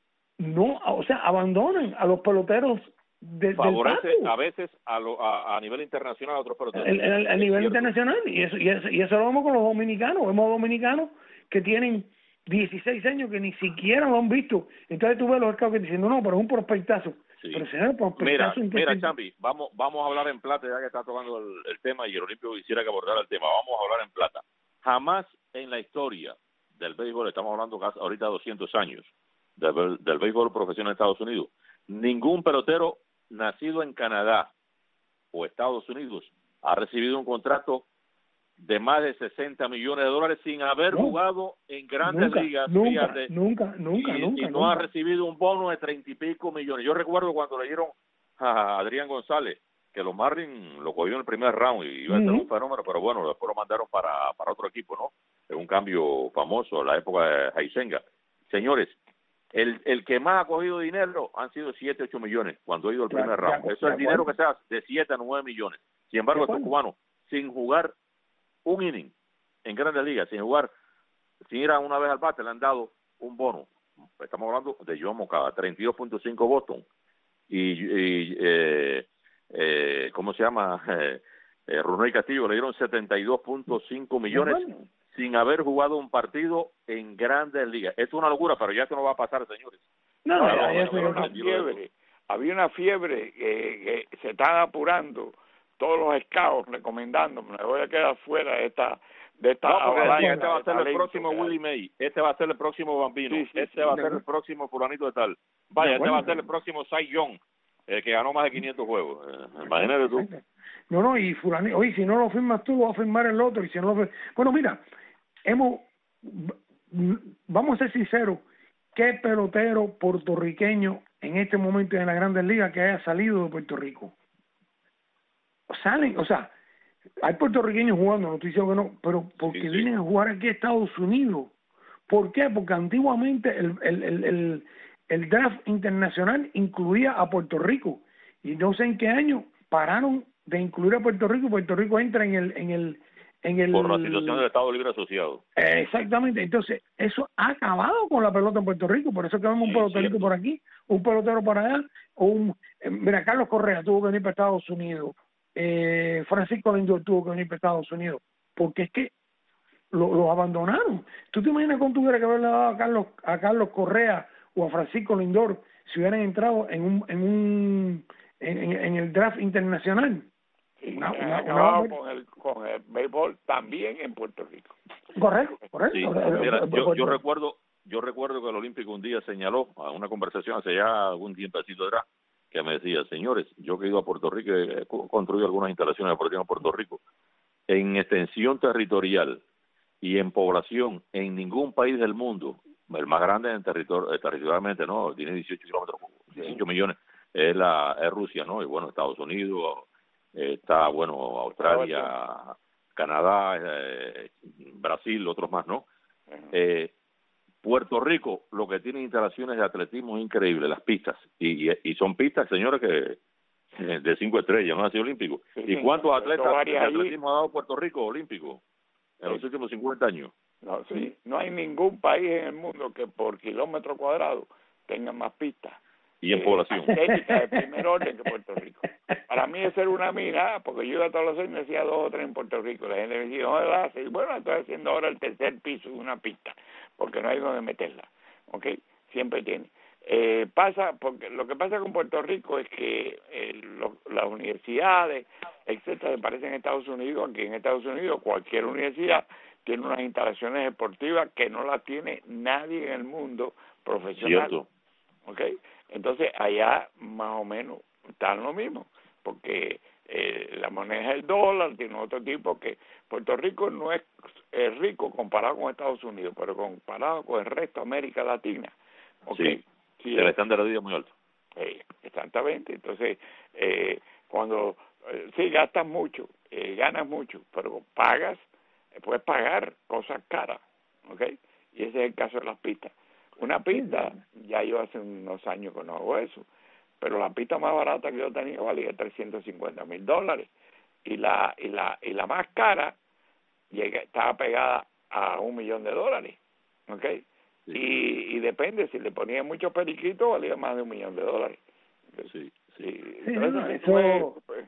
no, o sea, abandonan a los peloteros de, favorece a veces a, lo, a, a nivel internacional a otros peloteros. El, el, a nivel cierto. internacional, y eso, y eso y eso lo vemos con los dominicanos. Vemos dominicanos que tienen dieciséis años que ni siquiera lo han visto. Entonces tú ves los scouts que dicen, no, no, pero es un prospectazo. Sí. Pero señor, prospectazo. Mira, mira, Chambi, vamos, vamos a hablar en plata, ya que está tocando el, el tema y el Olímpico quisiera que abordara el tema. Vamos a hablar en plata. Jamás en la historia del béisbol, estamos hablando casi ahorita doscientos años, del, del béisbol profesional de Estados Unidos, ningún pelotero nacido en Canadá o Estados Unidos ha recibido un contrato de más de sesenta millones de dólares sin haber no, jugado en Grandes nunca, Ligas. Nunca, fíjate, nunca, nunca, y, nunca. Y no nunca. ha recibido un bono de treinta y pico millones. Yo recuerdo cuando le dieron a Adrián González, que los Marlins lo cogió en el primer round y iba a ser uh-huh. un fenómeno, pero bueno, después lo mandaron para, para otro equipo, ¿no? Es un cambio famoso, la época de Heisenga. Señores, el, el que más ha cogido dinero han sido siete, ocho millones cuando ha ido el primer claro, round. Eso es el dinero que se hace de siete a nueve millones. Sin embargo, estos cubanos, sin jugar un inning en Grandes Ligas, sin jugar, sin ir a una vez al bate, le han dado un bono. Estamos hablando de Joan Moncada, treinta y dos punto cinco Boston. Y, y eh, eh, ¿cómo se llama? Eh, eh, Runey Castillo le dieron setenta y dos punto cinco millones bueno. sin haber jugado un partido en Grandes Ligas. Esto es una locura, pero ya esto no va a pasar, señores. No, no, no, no, no, una fiebre. Había una fiebre que, que se están apurando todos los scouts recomendando, me voy a quedar fuera de esta de esta no, avalancha, este va a ser el próximo Willie May, este va a ser el próximo Bambino, sí, sí, este sí, va sí, a ser no. el próximo fulanito de tal. Vaya, no, este bueno, va a ser el próximo Cy Young, eh, que ganó más de quinientos juegos. Eh, imagínate tú. No, no, y fulanito, oye, si no lo firmas tú, lo va a firmar el otro, y si no lo firmas... Bueno, mira, hemos, vamos a ser sinceros, ¿qué pelotero puertorriqueño en este momento en la Grandes Ligas que haya salido de Puerto Rico? Salen, o sea, hay puertorriqueños jugando, no estoy diciendo que no, pero porque sí, sí. vienen a jugar aquí a Estados Unidos. ¿Por qué? Porque antiguamente el, el, el, el, el draft internacional incluía a Puerto Rico y no sé en qué año pararon de incluir a Puerto Rico. Puerto Rico entra en el en el en el por la situación del Estado Libre Asociado. Eh, exactamente. Entonces eso ha acabado con la pelota en Puerto Rico. Por eso es que vemos un sí, pelotero cierto. por aquí, un pelotero por allá, o un eh, mira, Carlos Correa tuvo que venir para Estados Unidos. Eh, Francisco Lindor tuvo que venir para Estados Unidos, porque es que los lo abandonaron. ¿Tú te imaginas cuánto hubiera que haberle dado a Carlos, a Carlos Correa o a Francisco Lindor si hubieran entrado en un en un en, en el draft internacional? Sí, una, una, una... con el con el béisbol también en Puerto Rico. Correcto, correcto. Sí, mira, yo, yo recuerdo yo recuerdo que el Olímpico un día señaló a una conversación hace ya algún tiempecito atrás que me decía, señores, yo que he ido a Puerto Rico, he construido algunas instalaciones deportivas en Puerto Rico, en extensión territorial y en población, en ningún país del mundo, el más grande en territorio, territorialmente, ¿no? Tiene dieciocho kilómetros, dieciocho millones, es, la, es Rusia, ¿no? Y bueno, Estados Unidos, está, bueno, Australia, Canadá, eh, Brasil, otros más, ¿no? Eh, Puerto Rico, lo que tiene instalaciones de atletismo es increíble, las pistas, y, y, y son pistas, señores, que de cinco estrellas, ¿no? Así olímpico. Sí, ¿Y cuántos atletas de atletismo ha dado Puerto Rico olímpico en sí. los últimos cincuenta años? No, sí, no hay ningún país en el mundo que por kilómetro cuadrado tenga más pistas. Y en eh, población. Atlética de primer orden que Puerto Rico. Para mí es ser una mira, porque yo iba todos los años y decía dos o tres en Puerto Rico. La gente me decía, ¿dónde la hace? Y bueno, estoy haciendo ahora el tercer piso de una pista, porque no hay donde meterla. ¿Ok? Siempre tiene. Eh, pasa, porque lo que pasa con Puerto Rico es que eh, lo, las universidades, etcétera, se parecen en Estados Unidos. Aquí en Estados Unidos cualquier universidad tiene unas instalaciones deportivas que no las tiene nadie en el mundo profesional. Cierto. ¿Ok? Entonces allá más o menos está lo mismo, porque eh, la moneda es el dólar, tiene otro tipo que Puerto Rico no es, es rico comparado con Estados Unidos, pero comparado con el resto de América Latina. ¿Okay? Sí, sí, el estándar de vida es muy alto. Eh, exactamente, entonces eh, cuando eh, sí gastas mucho, eh, ganas mucho, pero pagas, eh, puedes pagar cosas caras, ¿ok? Y ese es el caso de las pistas. Una pista, ya yo hace unos años que no hago eso, pero la pista más barata que yo tenía valía trescientos cincuenta mil dólares y la y la y la más cara llega, estaba pegada a un millón de dólares, ¿ok? Sí. Y, y depende, si le ponía muchos periquitos valía más de un millón de dólares. Sí, sí. sí entonces, no, eso, pues,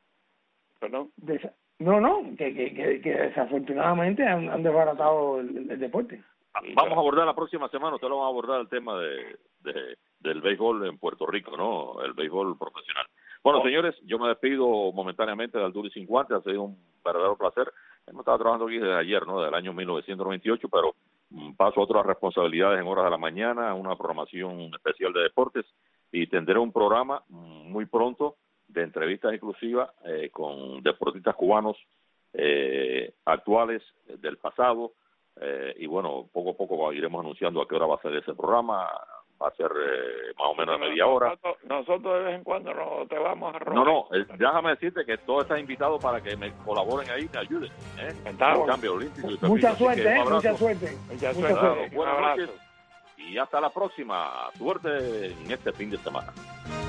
perdón. No, no, que, que, que, que desafortunadamente han, han desbaratado el, el deporte. Vamos a abordar la próxima semana, usted lo va a abordar el tema de, de del béisbol en Puerto Rico, ¿no? El béisbol profesional. Bueno, oh. señores, yo me despido momentáneamente de Alduro y Sin Guantes, ha sido un verdadero placer. Hemos estado trabajando aquí desde ayer, ¿no? Del año mil novecientos noventa y ocho, pero um, paso a otras responsabilidades en horas de la mañana, una programación especial de deportes y tendré un programa um, muy pronto de entrevistas exclusivas eh, con deportistas cubanos eh, actuales, eh, del pasado. Eh, y bueno, poco a poco iremos anunciando a qué hora va a ser ese programa. Va a ser eh, más o menos a media hora. Nosotros, nosotros de vez en cuando no te vamos a robar. No, no, eh, déjame decirte que todos están invitados para que me colaboren ahí, me ayuden. ¿eh? Estamos. Cambio olímpico y mucha suerte, eh, mucha suerte. Mucha mucha suerte. suerte. Buenas noches y hasta la próxima. Suerte en este fin de semana.